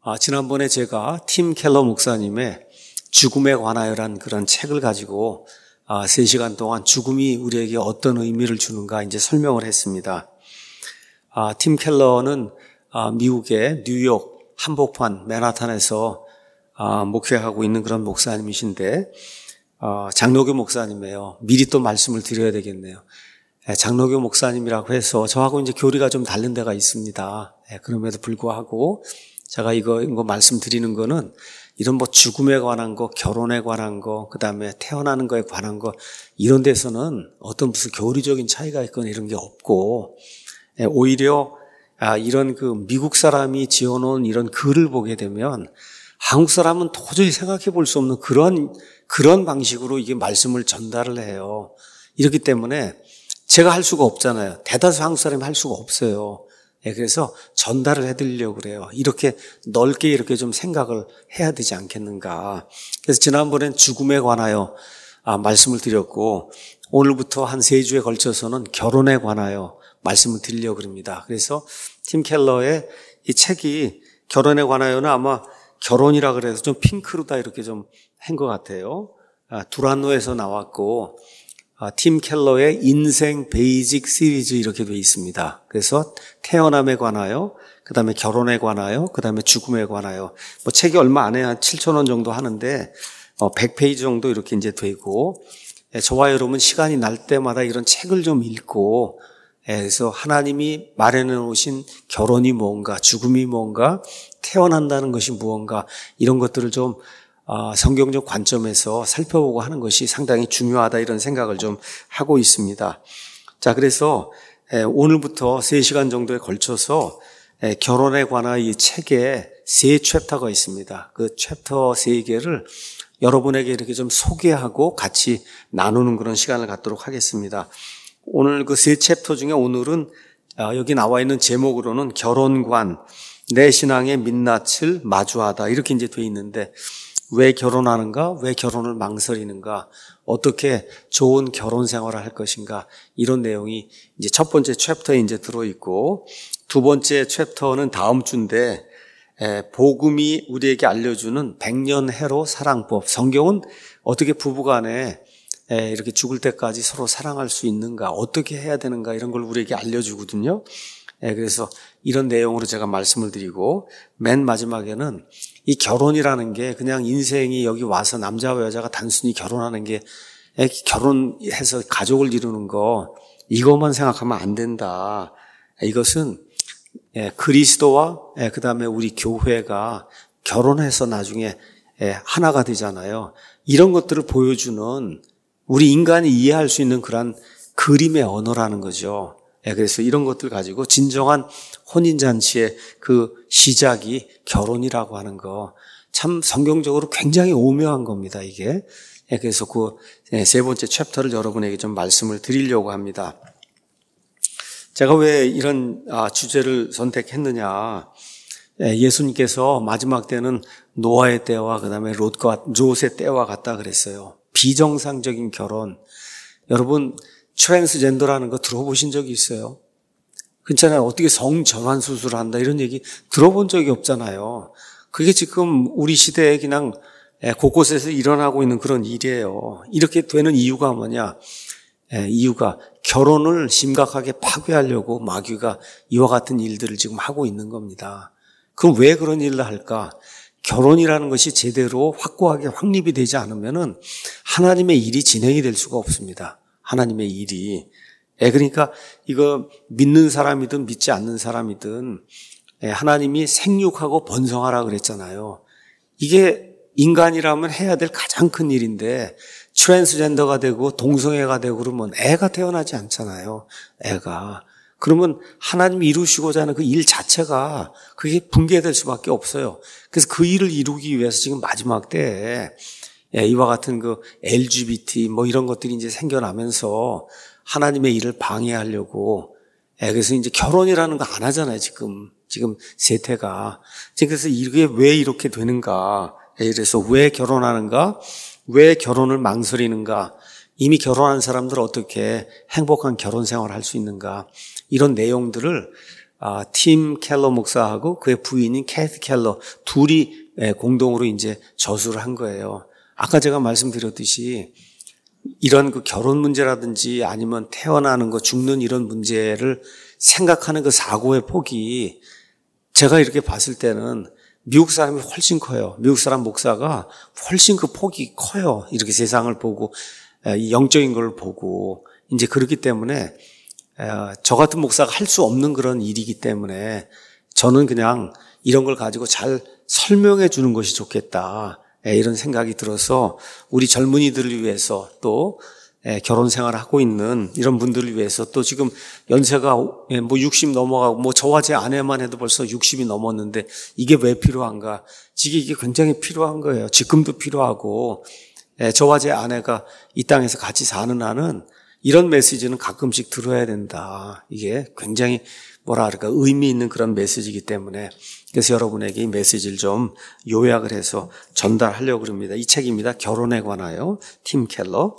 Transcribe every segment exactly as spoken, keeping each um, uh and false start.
아, 지난번에 제가 팀 켈러 목사님의 죽음에 관하여란 그런 책을 가지고 아, 세 시간 동안 죽음이 우리에게 어떤 의미를 주는가 이제 설명을 했습니다. 아, 팀 켈러는 아, 미국의 뉴욕 한복판 맨하탄에서 아, 목회하고 있는 그런 목사님이신데 아, 장로교 목사님이에요. 미리 또 말씀을 드려야 되겠네요. 예, 장로교 목사님이라고 해서 저하고 이제 교리가 좀 다른 데가 있습니다. 예, 그럼에도 불구하고 제가 이거, 이거 말씀드리는 거는 이런 뭐 죽음에 관한 거, 결혼에 관한 거, 그 다음에 태어나는 거에 관한 거, 이런 데서는 어떤 무슨 교리적인 차이가 있거나 이런 게 없고, 예, 오히려 아, 이런 그 미국 사람이 지어놓은 이런 글을 보게 되면 한국 사람은 도저히 생각해 볼 수 없는 그런, 그런 방식으로 이게 말씀을 전달을 해요. 이렇기 때문에 제가 할 수가 없잖아요. 대다수 한국 사람이 할 수가 없어요. 예, 그래서 전달을 해드리려고 그래요. 이렇게 넓게 이렇게 좀 생각을 해야 되지 않겠는가. 그래서 지난번엔 죽음에 관하여 아, 말씀을 드렸고 오늘부터 한 세 주에 걸쳐서는 결혼에 관하여 말씀을 드리려고 합니다. 그래서 팀 켈러의 이 책이 결혼에 관하여는 아마 결혼이라 그래서 좀 핑크로다 이렇게 좀 한 것 같아요. 아, 두란노에서 나왔고 아, 팀 켈러의 인생 베이직 시리즈 이렇게 되어 있습니다. 그래서 태어남에 관하여, 그 다음에 결혼에 관하여, 그 다음에 죽음에 관하여. 뭐 책이 얼마 안 해 한 칠천 원 정도 하는데 어, 백 페이지 정도 이렇게 이제 되고 예, 저와 여러분 시간이 날 때마다 이런 책을 좀 읽고 예, 그래서 하나님이 마련해 놓으신 결혼이 뭔가, 죽음이 뭔가, 태어난다는 것이 무언가 이런 것들을 좀 어, 성경적 관점에서 살펴보고 하는 것이 상당히 중요하다 이런 생각을 좀 하고 있습니다. 자, 그래서 에, 오늘부터 세 시간 정도에 걸쳐서 에, 결혼에 관한 이 책에 세 챕터가 있습니다. 그 챕터 세 개를 여러분에게 이렇게 좀 소개하고 같이 나누는 그런 시간을 갖도록 하겠습니다. 오늘 그 세 챕터 중에 오늘은 어, 여기 나와 있는 제목으로는 결혼관, 내 신앙의 민낯을 마주하다 이렇게 이제 돼 있는데 왜 결혼하는가? 왜 결혼을 망설이는가? 어떻게 좋은 결혼 생활을 할 것인가? 이런 내용이 이제 첫 번째 챕터에 이제 들어있고, 두 번째 챕터는 다음 주인데, 에, 복음이 우리에게 알려주는 백년해로 사랑법. 성경은 어떻게 부부간에 에, 이렇게 죽을 때까지 서로 사랑할 수 있는가? 어떻게 해야 되는가? 이런 걸 우리에게 알려주거든요. 에, 그래서 이런 내용으로 제가 말씀을 드리고, 맨 마지막에는 이 결혼이라는 게 그냥 인생이 여기 와서 남자와 여자가 단순히 결혼하는 게 결혼해서 가족을 이루는 거 이것만 생각하면 안 된다. 이것은 그리스도와 그다음에 우리 교회가 결혼해서 나중에 하나가 되잖아요. 이런 것들을 보여주는 우리 인간이 이해할 수 있는 그런 그림의 언어라는 거죠. 그래서 이런 것들 가지고 진정한 혼인잔치의 그 시작이 결혼이라고 하는 거 참 성경적으로 굉장히 오묘한 겁니다, 이게. 그래서 그 세 번째 챕터를 여러분에게 좀 말씀을 드리려고 합니다. 제가 왜 이런 주제를 선택했느냐. 예수님께서 마지막 때는 노아의 때와 그다음에 롯과 롯의 때와 같다 그랬어요. 비정상적인 결혼. 여러분 트랜스젠더라는 거 들어보신 적이 있어요? 그렇잖아요. 어떻게 성전환 수술을 한다 이런 얘기 들어본 적이 없잖아요. 그게 지금 우리 시대에 그냥 곳곳에서 일어나고 있는 그런 일이에요. 이렇게 되는 이유가 뭐냐? 이유가 결혼을 심각하게 파괴하려고 마귀가 이와 같은 일들을 지금 하고 있는 겁니다. 그럼 왜 그런 일을 할까? 결혼이라는 것이 제대로 확고하게 확립이 되지 않으면은 하나님의 일이 진행이 될 수가 없습니다. 하나님의 일이. 예, 그러니까 이거 믿는 사람이든 믿지 않는 사람이든 예, 하나님이 생육하고 번성하라 그랬잖아요. 이게 인간이라면 해야 될 가장 큰 일인데 트랜스젠더가 되고 동성애가 되고 그러면 애가 태어나지 않잖아요. 애가. 그러면 하나님이 이루시고자 하는 그 일 자체가 그게 붕괴될 수밖에 없어요. 그래서 그 일을 이루기 위해서 지금 마지막 때에 예, 이와 같은 그 엘지비티 뭐 이런 것들이 이제 생겨나면서 하나님의 일을 방해하려고 예, 그래서 이제 결혼이라는 거 안 하잖아요, 지금. 지금 세태가. 그래서 이게 왜 이렇게 되는가? 예, 그래서 왜 결혼하는가? 왜 결혼을 망설이는가? 이미 결혼한 사람들 어떻게 행복한 결혼 생활을 할 수 있는가? 이런 내용들을 아, 팀 켈러 목사하고 그의 부인인 캐티 켈러 둘이 공동으로 이제 저수를 한 거예요. 아까 제가 말씀드렸듯이 이런 그 결혼 문제라든지 아니면 태어나는 거, 죽는 이런 문제를 생각하는 그 사고의 폭이 제가 이렇게 봤을 때는 미국 사람이 훨씬 커요. 미국 사람 목사가 훨씬 그 폭이 커요. 이렇게 세상을 보고 영적인 걸 보고 이제 그렇기 때문에 저 같은 목사가 할 수 없는 그런 일이기 때문에 저는 그냥 이런 걸 가지고 잘 설명해 주는 것이 좋겠다. 이런 생각이 들어서 우리 젊은이들을 위해서 또 결혼 생활을 하고 있는 이런 분들을 위해서 또 지금 연세가 뭐 육십 넘어가고 뭐 저와 제 아내만 해도 벌써 육십이 넘었는데 이게 왜 필요한가? 이게 이게 굉장히 필요한 거예요. 지금도 필요하고 저와 제 아내가 이 땅에서 같이 사는 한은 이런 메시지는 가끔씩 들어야 된다. 이게 굉장히 뭐라 그럴까 의미 있는 그런 메시지이기 때문에 그래서 여러분에게 이 메시지를 좀 요약을 해서 전달하려고 합니다. 이 책입니다. 결혼에 관하여 팀 켈러.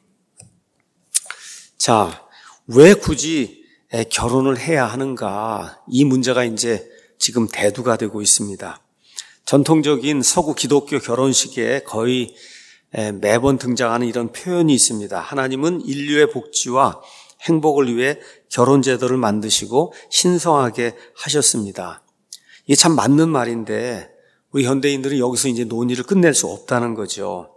자, 왜 굳이 결혼을 해야 하는가? 이 문제가 이제 지금 대두가 되고 있습니다. 전통적인 서구 기독교 결혼식에 거의 매번 등장하는 이런 표현이 있습니다. 하나님은 인류의 복지와 행복을 위해 결혼 제도를 만드시고 신성하게 하셨습니다. 이게 참 맞는 말인데 우리 현대인들은 여기서 이제 논의를 끝낼 수 없다는 거죠.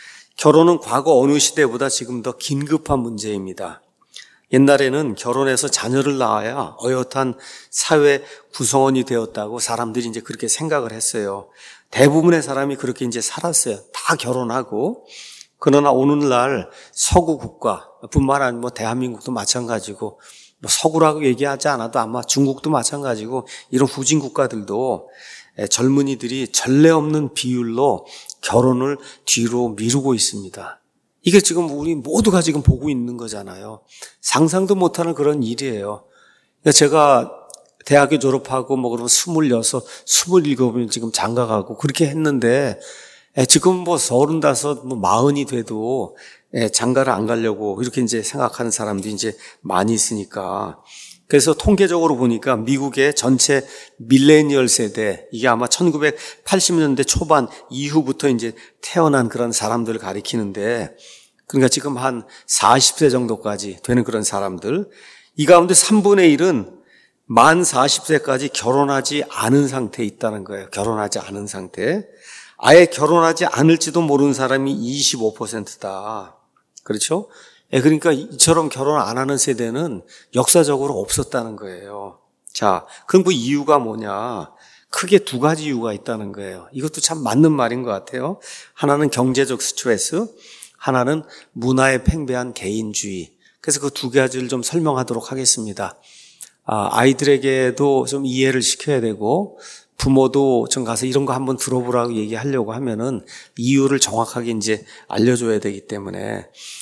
결혼은 과거 어느 시대보다 지금 더 긴급한 문제입니다. 옛날에는 결혼해서 자녀를 낳아야 어엿한 사회 구성원이 되었다고 사람들이 이제 그렇게 생각을 했어요. 대부분의 사람이 그렇게 이제 살았어요. 다 결혼하고. 그러나 오늘날 서구 국가뿐만 아니라 뭐 대한민국도 마찬가지고 뭐 서구라고 얘기하지 않아도 아마 중국도 마찬가지고 이런 후진 국가들도 젊은이들이 전례 없는 비율로 결혼을 뒤로 미루고 있습니다. 이게 지금 우리 모두가 지금 보고 있는 거잖아요. 상상도 못하는 그런 일이에요. 그러니까 제가 대학교 졸업하고 뭐 그러면 스물여섯, 스물일곱이면 지금 장가 가고 그렇게 했는데 지금 뭐 서른다섯, 뭐 마흔이 돼도 장가를 안 가려고 이렇게 이제 생각하는 사람들이 이제 많이 있으니까. 그래서 통계적으로 보니까 미국의 전체 밀레니얼 세대, 이게 아마 천구백팔십 년대 초반 이후부터 이제 태어난 그런 사람들을 가리키는데, 그러니까 지금 한 사십 세 정도까지 되는 그런 사람들, 이 가운데 삼분의 일은 만 사십 세까지 결혼하지 않은 상태에 있다는 거예요. 결혼하지 않은 상태. 아예 결혼하지 않을지도 모르는 사람이 이십오 퍼센트다. 그렇죠? 그러니까 이처럼 결혼 안 하는 세대는 역사적으로 없었다는 거예요. 자, 그럼 그 이유가 뭐냐? 크게 두 가지 이유가 있다는 거예요. 이것도 참 맞는 말인 것 같아요. 하나는 경제적 스트레스, 하나는 문화에 팽배한 개인주의. 그래서 그 두 가지를 좀 설명하도록 하겠습니다. 아, 아이들에게도 좀 이해를 시켜야 되고 부모도 좀 가서 이런 거 한번 들어보라고 얘기하려고 하면은 이유를 정확하게 이제 알려줘야 되기 때문에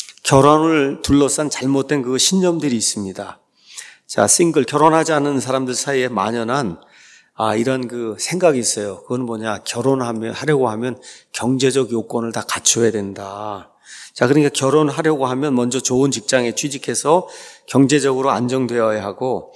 결혼을 둘러싼 잘못된 그 신념들이 있습니다. 자, 싱글, 결혼하지 않은 사람들 사이에 만연한 아, 이런 그 생각이 있어요. 그건 뭐냐, 결혼하면, 하려고 하면 경제적 요건을 다 갖춰야 된다. 자, 그러니까 결혼하려고 하면 먼저 좋은 직장에 취직해서 경제적으로 안정되어야 하고,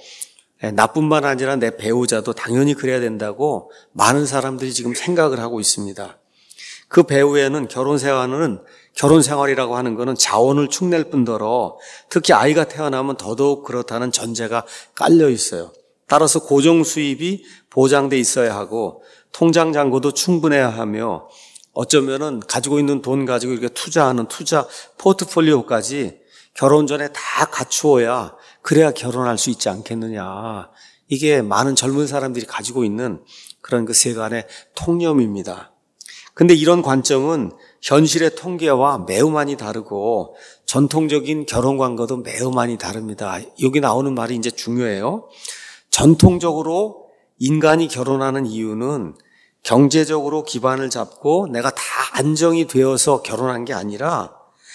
나뿐만 아니라 내 배우자도 당연히 그래야 된다고 많은 사람들이 지금 생각을 하고 있습니다. 그 배후에는 결혼 생활은, 결혼 생활이라고 하는 것은 자원을 축낼 뿐더러 특히 아이가 태어나면 더더욱 그렇다는 전제가 깔려 있어요. 따라서 고정 수입이 보장돼 있어야 하고 통장 잔고도 충분해야 하며 어쩌면은 가지고 있는 돈 가지고 이렇게 투자하는 투자 포트폴리오까지 결혼 전에 다 갖추어야 그래야 결혼할 수 있지 않겠느냐. 이게 많은 젊은 사람들이 가지고 있는 그런 그 세간의 통념입니다. 근데 이런 관점은 현실의 통계와 매우 많이 다르고 전통적인 결혼관과도 매우 많이 다릅니다. 여기 나오는 말이 이제 중요해요. 전통적으로 인간이 결혼하는 이유는 경제적으로 기반을 잡고 내가 다 안정이 되어서 결혼한 게 아니라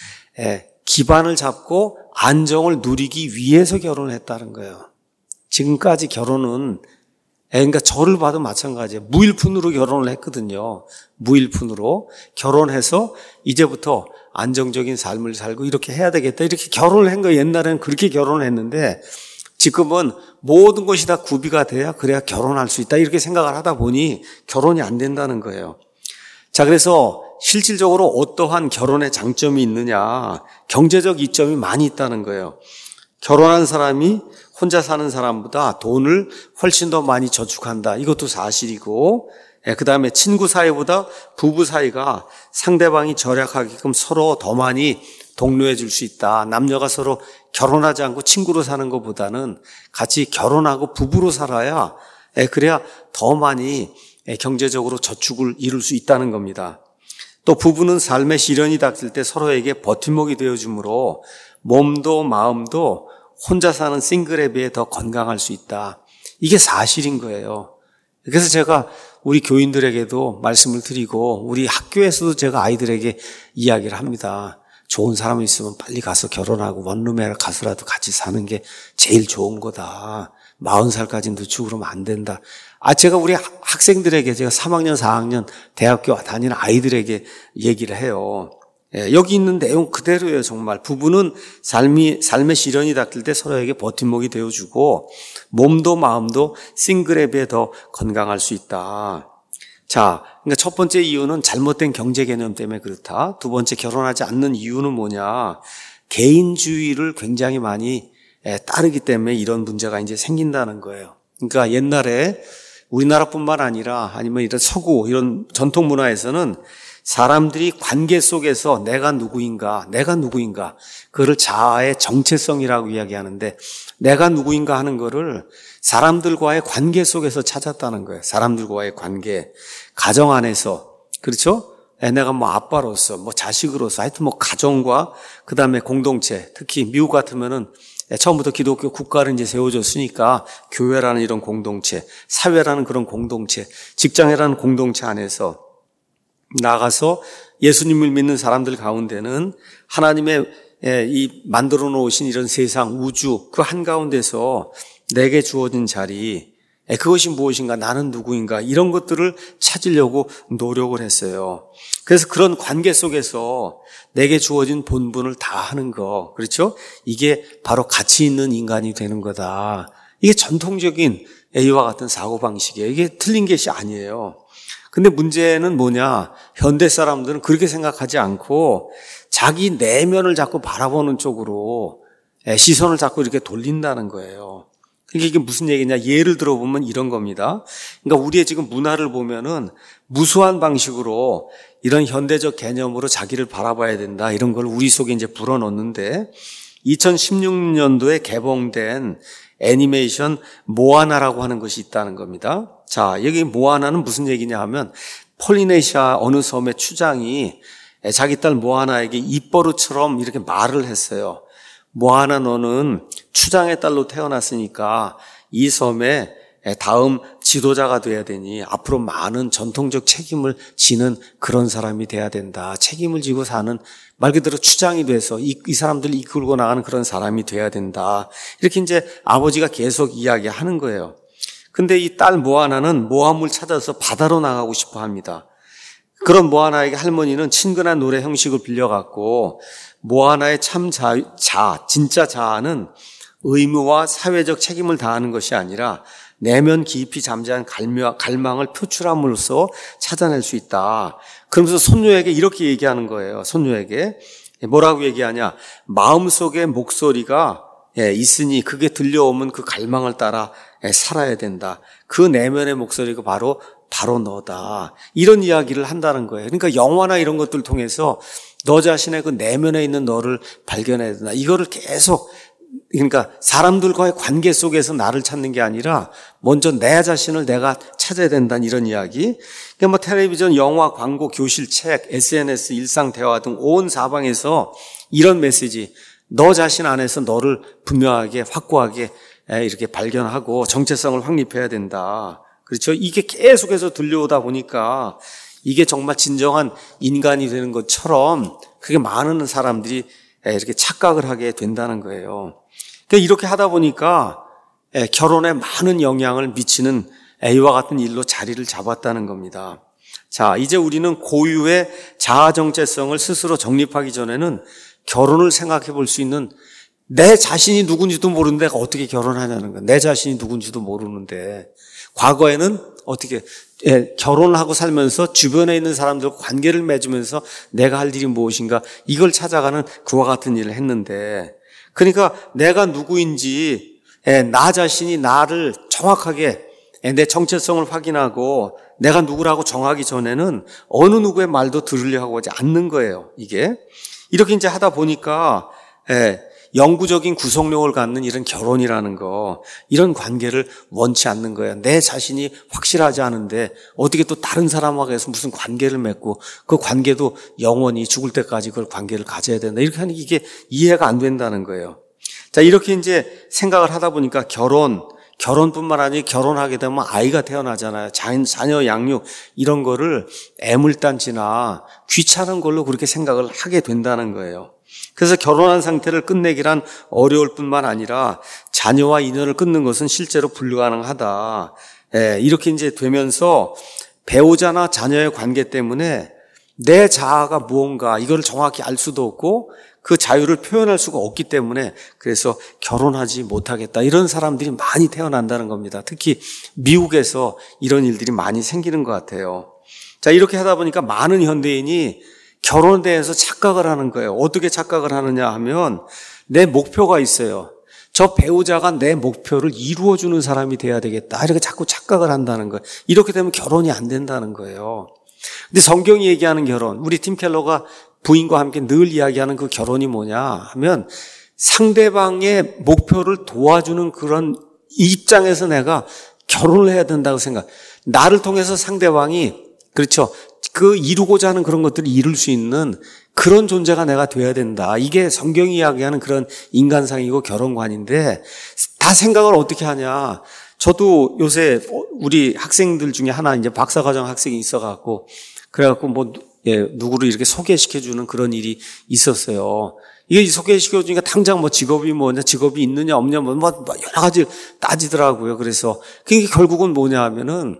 기반을 잡고 안정을 누리기 위해서 결혼을 했다는 거예요. 지금까지 결혼은 그러니까 저를 봐도 마찬가지예요. 무일푼으로 결혼을 했거든요. 무일푼으로 결혼해서 이제부터 안정적인 삶을 살고 이렇게 해야 되겠다. 이렇게 결혼을 한 거예요. 옛날에는 그렇게 결혼을 했는데 지금은 모든 것이 다 구비가 돼야 그래야 결혼할 수 있다 이렇게 생각을 하다 보니 결혼이 안 된다는 거예요. 자, 그래서 실질적으로 어떠한 결혼의 장점이 있느냐, 경제적 이점이 많이 있다는 거예요. 결혼한 사람이 혼자 사는 사람보다 돈을 훨씬 더 많이 저축한다. 이것도 사실이고, 그 다음에 친구 사이보다 부부 사이가 상대방이 절약하게끔 서로 더 많이 독려해 줄 수 있다. 남녀가 서로 결혼하지 않고 친구로 사는 것보다는 같이 결혼하고 부부로 살아야, 그래야 더 많이 경제적으로 저축을 이룰 수 있다는 겁니다. 또 부부는 삶의 시련이 닥칠 때 서로에게 버팀목이 되어주므로 몸도 마음도 혼자 사는 싱글에 비해 더 건강할 수 있다. 이게 사실인 거예요. 그래서 제가 우리 교인들에게도 말씀을 드리고 우리 학교에서도 제가 아이들에게 이야기를 합니다. 좋은 사람이 있으면 빨리 가서 결혼하고 원룸에 가서라도 같이 사는 게 제일 좋은 거다. 마흔 살까지 늦추고 그러면 안 된다. 아, 제가 우리 학생들에게, 제가 삼 학년, 사 학년 대학교 다니는 아이들에게 얘기를 해요. 예, 여기 있는 내용 그대로예요, 정말. 부부는 삶이, 삶의 시련이 닥칠 때 서로에게 버팀목이 되어주고, 몸도 마음도 싱글에 비해 더 건강할 수 있다. 자, 그러니까 첫 번째 이유는 잘못된 경제 개념 때문에 그렇다. 두 번째, 결혼하지 않는 이유는 뭐냐. 개인주의를 굉장히 많이 따르기 때문에 이런 문제가 이제 생긴다는 거예요. 그러니까 옛날에 우리나라뿐만 아니라 아니면 이런 서구 이런 전통 문화에서는 사람들이 관계 속에서 내가 누구인가, 내가 누구인가, 그거를 자아의 정체성이라고 이야기하는데 내가 누구인가 하는 거를 사람들과의 관계 속에서 찾았다는 거예요. 사람들과의 관계, 가정 안에서, 그렇죠? 내가 뭐 아빠로서, 뭐 자식으로서, 하여튼 뭐 가정과 그 다음에 공동체, 특히 미국 같으면은 처음부터 기독교 국가를 이제 세워줬으니까 교회라는 이런 공동체, 사회라는 그런 공동체, 직장이라는 공동체 안에서 나가서 예수님을 믿는 사람들 가운데는 하나님의 이 만들어 놓으신 이런 세상, 우주 그 한가운데서 내게 주어진 자리, 그것이 무엇인가, 나는 누구인가, 이런 것들을 찾으려고 노력을 했어요. 그래서 그런 관계 속에서 내게 주어진 본분을 다 하는 거, 그렇죠? 이게 바로 가치 있는 인간이 되는 거다. 이게 전통적인 A와 같은 사고방식이에요. 이게 틀린 것이 아니에요. 근데 문제는 뭐냐, 현대 사람들은 그렇게 생각하지 않고 자기 내면을 자꾸 바라보는 쪽으로 시선을 자꾸 이렇게 돌린다는 거예요. 그러니까 이게 무슨 얘기냐, 예를 들어보면 이런 겁니다. 그러니까 우리의 지금 문화를 보면은 무수한 방식으로 이런 현대적 개념으로 자기를 바라봐야 된다, 이런 걸 우리 속에 이제 불어넣는데, 이천십육 년도에 개봉된 애니메이션 모아나라고 하는 것이 있다는 겁니다. 자, 여기 모아나는 무슨 얘기냐 하면 폴리네시아 어느 섬의 추장이 자기 딸 모아나에게 입버릇처럼 이렇게 말을 했어요. 모아나, 너는 추장의 딸로 태어났으니까 이 섬의 다음 지도자가 돼야 되니 앞으로 많은 전통적 책임을 지는 그런 사람이 돼야 된다. 책임을 지고 사는, 말 그대로 추장이 돼서 이, 이 사람들을 이끌고 나가는 그런 사람이 돼야 된다. 이렇게 이제 아버지가 계속 이야기하는 거예요. 근데 이 딸 모아나는 모함을 찾아서 바다로 나가고 싶어 합니다. 그런 모아나에게 할머니는 친근한 노래 형식을 빌려갖고, 모아나의 참 자, 자, 진짜 자아는 의무와 사회적 책임을 다하는 것이 아니라 내면 깊이 잠재한 갈망을 표출함으로써 찾아낼 수 있다. 그러면서 손녀에게 이렇게 얘기하는 거예요. 손녀에게 뭐라고 얘기하냐, 마음속에 목소리가 있으니 그게 들려오면 그 갈망을 따라 살아야 된다. 그 내면의 목소리가 바로 바로 너다. 이런 이야기를 한다는 거예요. 그러니까 영화나 이런 것들을 통해서 너 자신의 그 내면에 있는 너를 발견해야 된다. 이거를 계속, 그러니까 사람들과의 관계 속에서 나를 찾는 게 아니라 먼저 내 자신을 내가 찾아야 된다는 이런 이야기. 그러니까 뭐 텔레비전, 영화, 광고, 교실, 책, 에스엔에스, 일상 대화 등 온 사방에서 이런 메시지, 너 자신 안에서 너를 분명하게 확고하게 이렇게 발견하고 정체성을 확립해야 된다. 그렇죠? 이게 계속해서 들려오다 보니까 이게 정말 진정한 인간이 되는 것처럼 그게 많은 사람들이 이렇게 착각을 하게 된다는 거예요. 그러니까 이렇게 하다 보니까 결혼에 많은 영향을 미치는 A와 같은 일로 자리를 잡았다는 겁니다. 자, 이제 우리는 고유의 자아 정체성을 스스로 정립하기 전에는 결혼을 생각해 볼 수 있는 내 자신이 누군지도 모르는데 어떻게 결혼하냐는 거야. 내 자신이 누군지도 모르는데. 과거에는 어떻게 예, 결혼을 하고 살면서 주변에 있는 사람들과 관계를 맺으면서 내가 할 일이 무엇인가 이걸 찾아가는 그와 같은 일을 했는데, 그러니까 내가 누구인지 예, 나 자신이 나를 정확하게 예, 내 정체성을 확인하고 내가 누구라고 정하기 전에는 어느 누구의 말도 들으려고 하지 않는 거예요. 이게 이렇게 이제 하다 보니까 예, 영구적인 구속력을 갖는 이런 결혼이라는 거, 이런 관계를 원치 않는 거예요. 내 자신이 확실하지 않은데 어떻게 또 다른 사람하고 해서 무슨 관계를 맺고 그 관계도 영원히 죽을 때까지 그걸 관계를 가져야 된다. 이렇게 하는 이게 이해가 안 된다는 거예요. 자, 이렇게 이제 생각을 하다 보니까 결혼, 결혼뿐만 아니라 결혼하게 되면 아이가 태어나잖아요. 자녀 양육 이런 거를 애물단지나 귀찮은 걸로 그렇게 생각을 하게 된다는 거예요. 그래서 결혼한 상태를 끝내기란 어려울 뿐만 아니라 자녀와 인연을 끊는 것은 실제로 불가능하다. 예, 이렇게 이제 되면서 배우자나 자녀의 관계 때문에 내 자아가 무언가 이걸 정확히 알 수도 없고 그 자유를 표현할 수가 없기 때문에 그래서 결혼하지 못하겠다. 이런 사람들이 많이 태어난다는 겁니다. 특히 미국에서 이런 일들이 많이 생기는 것 같아요. 자, 이렇게 하다 보니까 많은 현대인이 결혼에 대해서 착각을 하는 거예요. 어떻게 착각을 하느냐 하면 내 목표가 있어요. 저 배우자가 내 목표를 이루어주는 사람이 돼야 되겠다. 이렇게 자꾸 착각을 한다는 거예요. 이렇게 되면 결혼이 안 된다는 거예요. 근데 성경이 얘기하는 결혼, 우리 팀 켈러가 부인과 함께 늘 이야기하는 그 결혼이 뭐냐 하면 상대방의 목표를 도와주는 그런 입장에서 내가 결혼을 해야 된다고 생각. 나를 통해서 상대방이 그렇죠. 그 이루고자 하는 그런 것들을 이룰 수 있는 그런 존재가 내가 돼야 된다. 이게 성경이 이야기하는 그런 인간상이고 결혼관인데 다 생각을 어떻게 하냐. 저도 요새 우리 학생들 중에 하나 이제 박사과정 학생이 있어갖고 그래갖고 뭐 예, 누구를 이렇게 소개시켜주는 그런 일이 있었어요. 이게 소개시켜주니까 당장 뭐 직업이 뭐냐, 직업이 있느냐 없냐 뭐 여러 가지 따지더라고요. 그래서 그게 결국은 뭐냐 하면은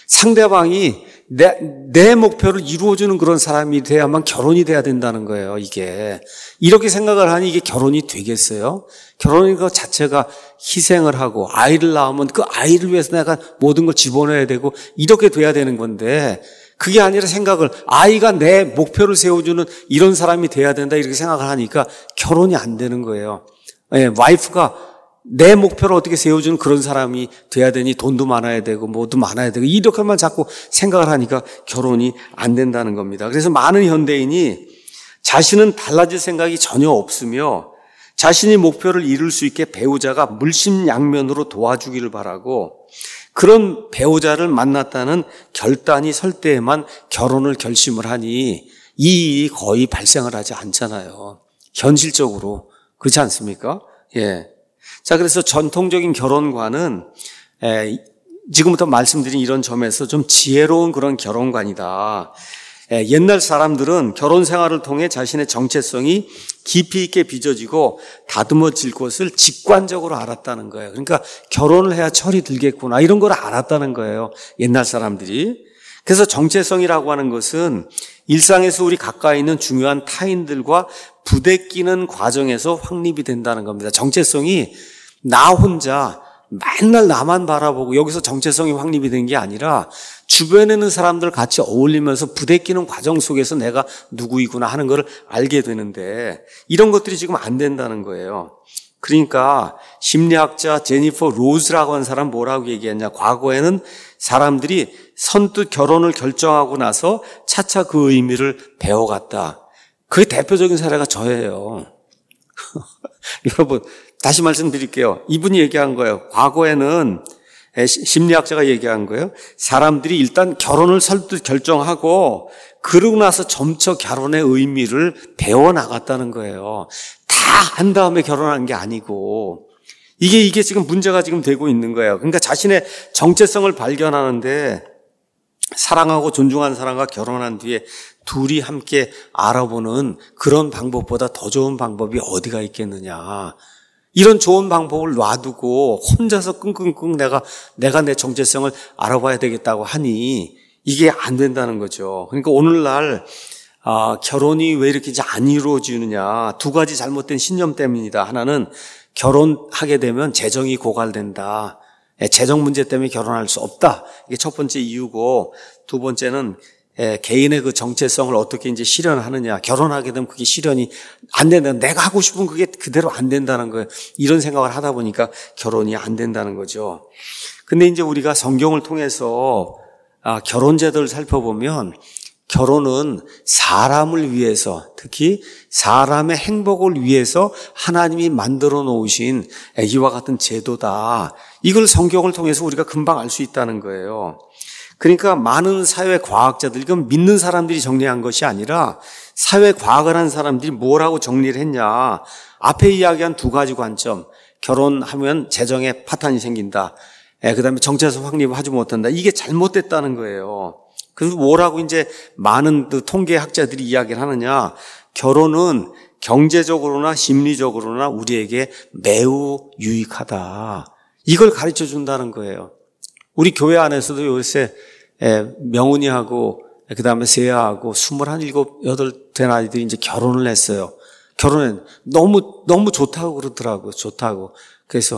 상대방이 내, 내 목표를 이루어주는 그런 사람이 돼야만 결혼이 돼야 된다는 거예요, 이게. 이렇게 생각을 하니 이게 결혼이 되겠어요? 결혼인 것 자체가 희생을 하고 아이를 낳으면 그 아이를 위해서 내가 모든 걸 집어넣어야 되고 이렇게 돼야 되는 건데 그게 아니라 생각을 아이가 내 목표를 세워주는 이런 사람이 돼야 된다 이렇게 생각을 하니까 결혼이 안 되는 거예요. 예, 와이프가 내 목표를 어떻게 세워주는 그런 사람이 돼야 되니 돈도 많아야 되고 뭐도 많아야 되고 이렇게만 자꾸 생각을 하니까 결혼이 안 된다는 겁니다. 그래서 많은 현대인이 자신은 달라질 생각이 전혀 없으며 자신이 목표를 이룰 수 있게 배우자가 물심양면으로 도와주기를 바라고 그런 배우자를 만났다는 결단이 설 때에만 결혼을 결심을 하니 이 일이 거의 발생을 하지 않잖아요. 현실적으로. 그렇지 않습니까? 예. 자, 그래서 전통적인 결혼관은 에, 지금부터 말씀드린 이런 점에서 좀 지혜로운 그런 결혼관이다. 에, 옛날 사람들은 결혼 생활을 통해 자신의 정체성이 깊이 있게 빚어지고 다듬어질 것을 직관적으로 알았다는 거예요. 그러니까 결혼을 해야 철이 들겠구나 이런 걸 알았다는 거예요. 옛날 사람들이. 그래서 정체성이라고 하는 것은 일상에서 우리 가까이 있는 중요한 타인들과 부대끼는 과정에서 확립이 된다는 겁니다. 정체성이 나 혼자 맨날 나만 바라보고 여기서 정체성이 확립이 된 게 아니라 주변에 있는 사람들 같이 어울리면서 부대끼는 과정 속에서 내가 누구이구나 하는 걸 알게 되는데 이런 것들이 지금 안 된다는 거예요. 그러니까 심리학자 제니퍼 로즈라고 하는 사람 뭐라고 얘기했냐. 과거에는 사람들이 선뜻 결혼을 결정하고 나서 차차 그 의미를 배워갔다. 그게 대표적인 사례가 저예요. 여러분 다시 말씀드릴게요. 이분이 얘기한 거예요. 과거에는 심리학자가 얘기한 거예요. 사람들이 일단 결혼을 선뜻 결정하고 그러고 나서 점차 결혼의 의미를 배워나갔다는 거예요. 다 한 다음에 결혼한 게 아니고 이게 이게 지금 문제가 지금 되고 있는 거예요. 그러니까 자신의 정체성을 발견하는데 사랑하고 존중하는 사람과 결혼한 뒤에 둘이 함께 알아보는 그런 방법보다 더 좋은 방법이 어디가 있겠느냐. 이런 좋은 방법을 놔두고 혼자서 끙끙끙 내가 내가 내 정체성을 알아봐야 되겠다고 하니 이게 안 된다는 거죠. 그러니까 오늘날 아, 결혼이 왜 이렇게 이제 안 이루어지느냐. 두 가지 잘못된 신념 때문이다. 하나는 결혼하게 되면 재정이 고갈된다. 재정 문제 때문에 결혼할 수 없다. 이게 첫 번째 이유고, 두 번째는 개인의 그 정체성을 어떻게 이제 실현하느냐. 결혼하게 되면 그게 실현이 안 된다. 내가 하고 싶은 그게 그대로 안 된다는 거예요. 이런 생각을 하다 보니까 결혼이 안 된다는 거죠. 근데 이제 우리가 성경을 통해서 결혼 제도를 살펴보면 결혼은 사람을 위해서, 특히 사람의 행복을 위해서 하나님이 만들어 놓으신 이와 같은 제도다. 이걸 성경을 통해서 우리가 금방 알 수 있다는 거예요. 그러니까 많은 사회과학자들, 이건 믿는 사람들이 정리한 것이 아니라 사회과학을 한 사람들이 뭐라고 정리를 했냐. 앞에 이야기한 두 가지 관점. 결혼하면 재정에 파탄이 생긴다. 그 다음에 정체성 확립을 하지 못한다. 이게 잘못됐다는 거예요. 그래서 뭐라고 이제 많은 그 통계학자들이 이야기를 하느냐. 결혼은 경제적으로나 심리적으로나 우리에게 매우 유익하다. 이걸 가르쳐 준다는 거예요. 우리 교회 안에서도 요새 명훈이하고 그다음에 세아하고 스물일곱, 여덟 된 아이들이 이제 결혼을 했어요. 결혼은 너무 너무 좋다고 그러더라고요. 좋다고. 그래서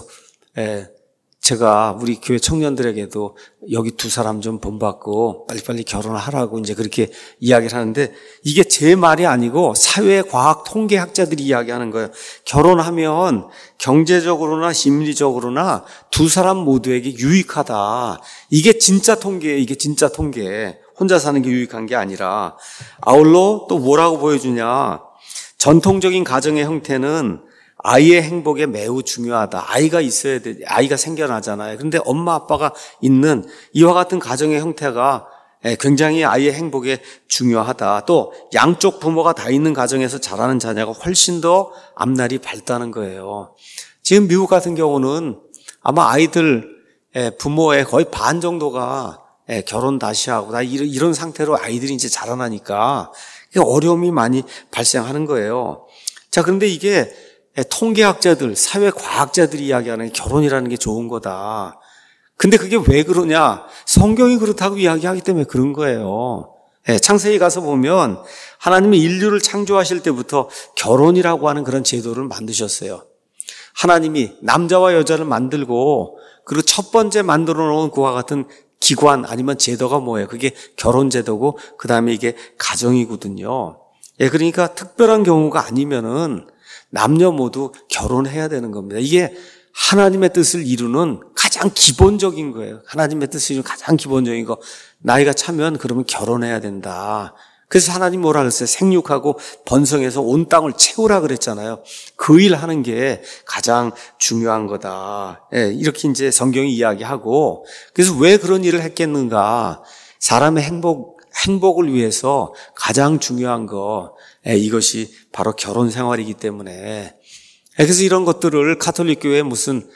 제가 우리 교회 청년들에게도 여기 두 사람 좀 본받고 빨리빨리 결혼을 하라고 이제 그렇게 이야기를 하는데, 이게 제 말이 아니고 사회과학 통계학자들이 이야기하는 거예요. 결혼하면 경제적으로나 심리적으로나 두 사람 모두에게 유익하다. 이게 진짜 통계예요. 이게 진짜 통계. 혼자 사는 게 유익한 게 아니라. 아울러 또 뭐라고 보여주냐. 전통적인 가정의 형태는 아이의 행복에 매우 중요하다. 아이가 있어야 돼. 아이가 생겨나잖아요. 그런데 엄마 아빠가 있는 이와 같은 가정의 형태가 굉장히 아이의 행복에 중요하다. 또 양쪽 부모가 다 있는 가정에서 자라는 자녀가 훨씬 더 앞날이 밝다는 거예요. 지금 미국 같은 경우는 아마 아이들 부모의 거의 반 정도가 결혼 다시 하고 다 이런 상태로 아이들이 이제 자라나니까 어려움이 많이 발생하는 거예요. 자, 그런데 이게 통계학자들, 사회과학자들이 이야기하는 결혼이라는 게 좋은 거다. 근데 그게 왜 그러냐? 성경이 그렇다고 이야기하기 때문에 그런 거예요. 창세기 가서 보면 하나님이 인류를 창조하실 때부터 결혼이라고 하는 그런 제도를 만드셨어요. 하나님이 남자와 여자를 만들고 그리고 첫 번째 만들어 놓은 그와 같은 기관 아니면 제도가 뭐예요? 그게 결혼 제도고 그 다음에 이게 가정이거든요. 예, 그러니까 특별한 경우가 아니면은 남녀 모두 결혼해야 되는 겁니다. 이게 하나님의 뜻을 이루는 가장 기본적인 거예요. 하나님의 뜻을 이루는 가장 기본적인 거. 나이가 차면 그러면 결혼해야 된다. 그래서 하나님 뭐라 그랬어요? 생육하고 번성해서 온 땅을 채우라 그랬잖아요. 그 일 하는 게 가장 중요한 거다. 예, 이렇게 이제 성경이 이야기하고, 그래서 왜 그런 일을 했겠는가? 사람의 행복, 행복을 위해서 가장 중요한 거, 예, 이것이 바로 결혼 생활이기 때문에. 예, 그래서 이런 것들을 가톨릭 교회 무슨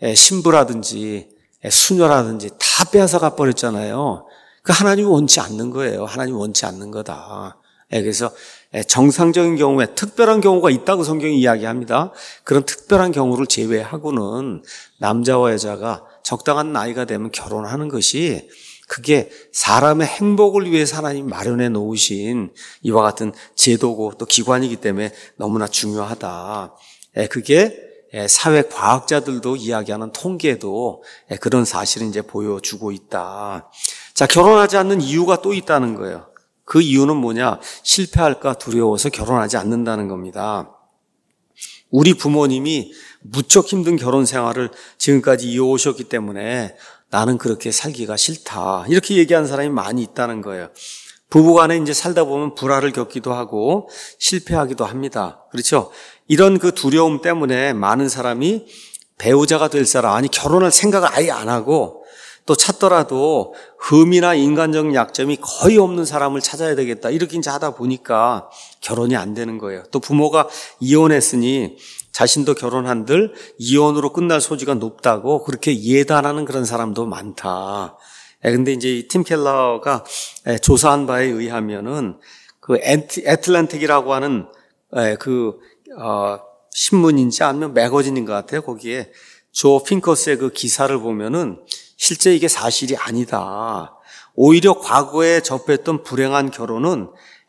신부라든지 수녀라든지 다 빼앗아가 버렸잖아요. 그 하나님이 원치 않는 거예요. 하나님이 원치 않는 거다. 그래서 정상적인 경우에 특별한 경우가 있다고 성경이 이야기합니다. 그런 특별한 경우를 제외하고는 남자와 여자가 적당한 나이가 되면 결혼하는 것이 그게 사람의 행복을 위해서 하나님 마련해 놓으신 이와 같은 제도고 또 기관이기 때문에 너무나 중요하다. 그게 사회과학자들도 이야기하는 통계도 그런 사실을 이제 보여주고 있다. 자, 결혼하지 않는 이유가 또 있다는 거예요. 그 이유는 뭐냐? 실패할까 두려워서 결혼하지 않는다는 겁니다. 우리 부모님이 무척 힘든 결혼 생활을 지금까지 이어오셨기 때문에 나는 그렇게 살기가 싫다. 이렇게 얘기하는 사람이 많이 있다는 거예요. 부부간에 이제 살다 보면 불화를 겪기도 하고 실패하기도 합니다. 그렇죠? 이런 그 두려움 때문에 많은 사람이 배우자가 될 사람, 아니 결혼할 생각을 아예 안 하고 또 찾더라도 흠이나 인간적 약점이 거의 없는 사람을 찾아야 되겠다. 이렇게 이제 하다 보니까 결혼이 안 되는 거예요. 또 부모가 이혼했으니 자신도 결혼한들 이혼으로 끝날 소지가 높다고 그렇게 예단하는 그런 사람도 많다. 근데 이제 팀 켈러가 조사한 바에 의하면은 그 애틀랜틱이라고 하는 그 어 신문인지 아니면 매거진인 것 같아요. 거기에 조 핑커스의 그 기사를 보면은 실제 이게 사실이 아니다. 오히려 과거에 접했던 불행한 결혼은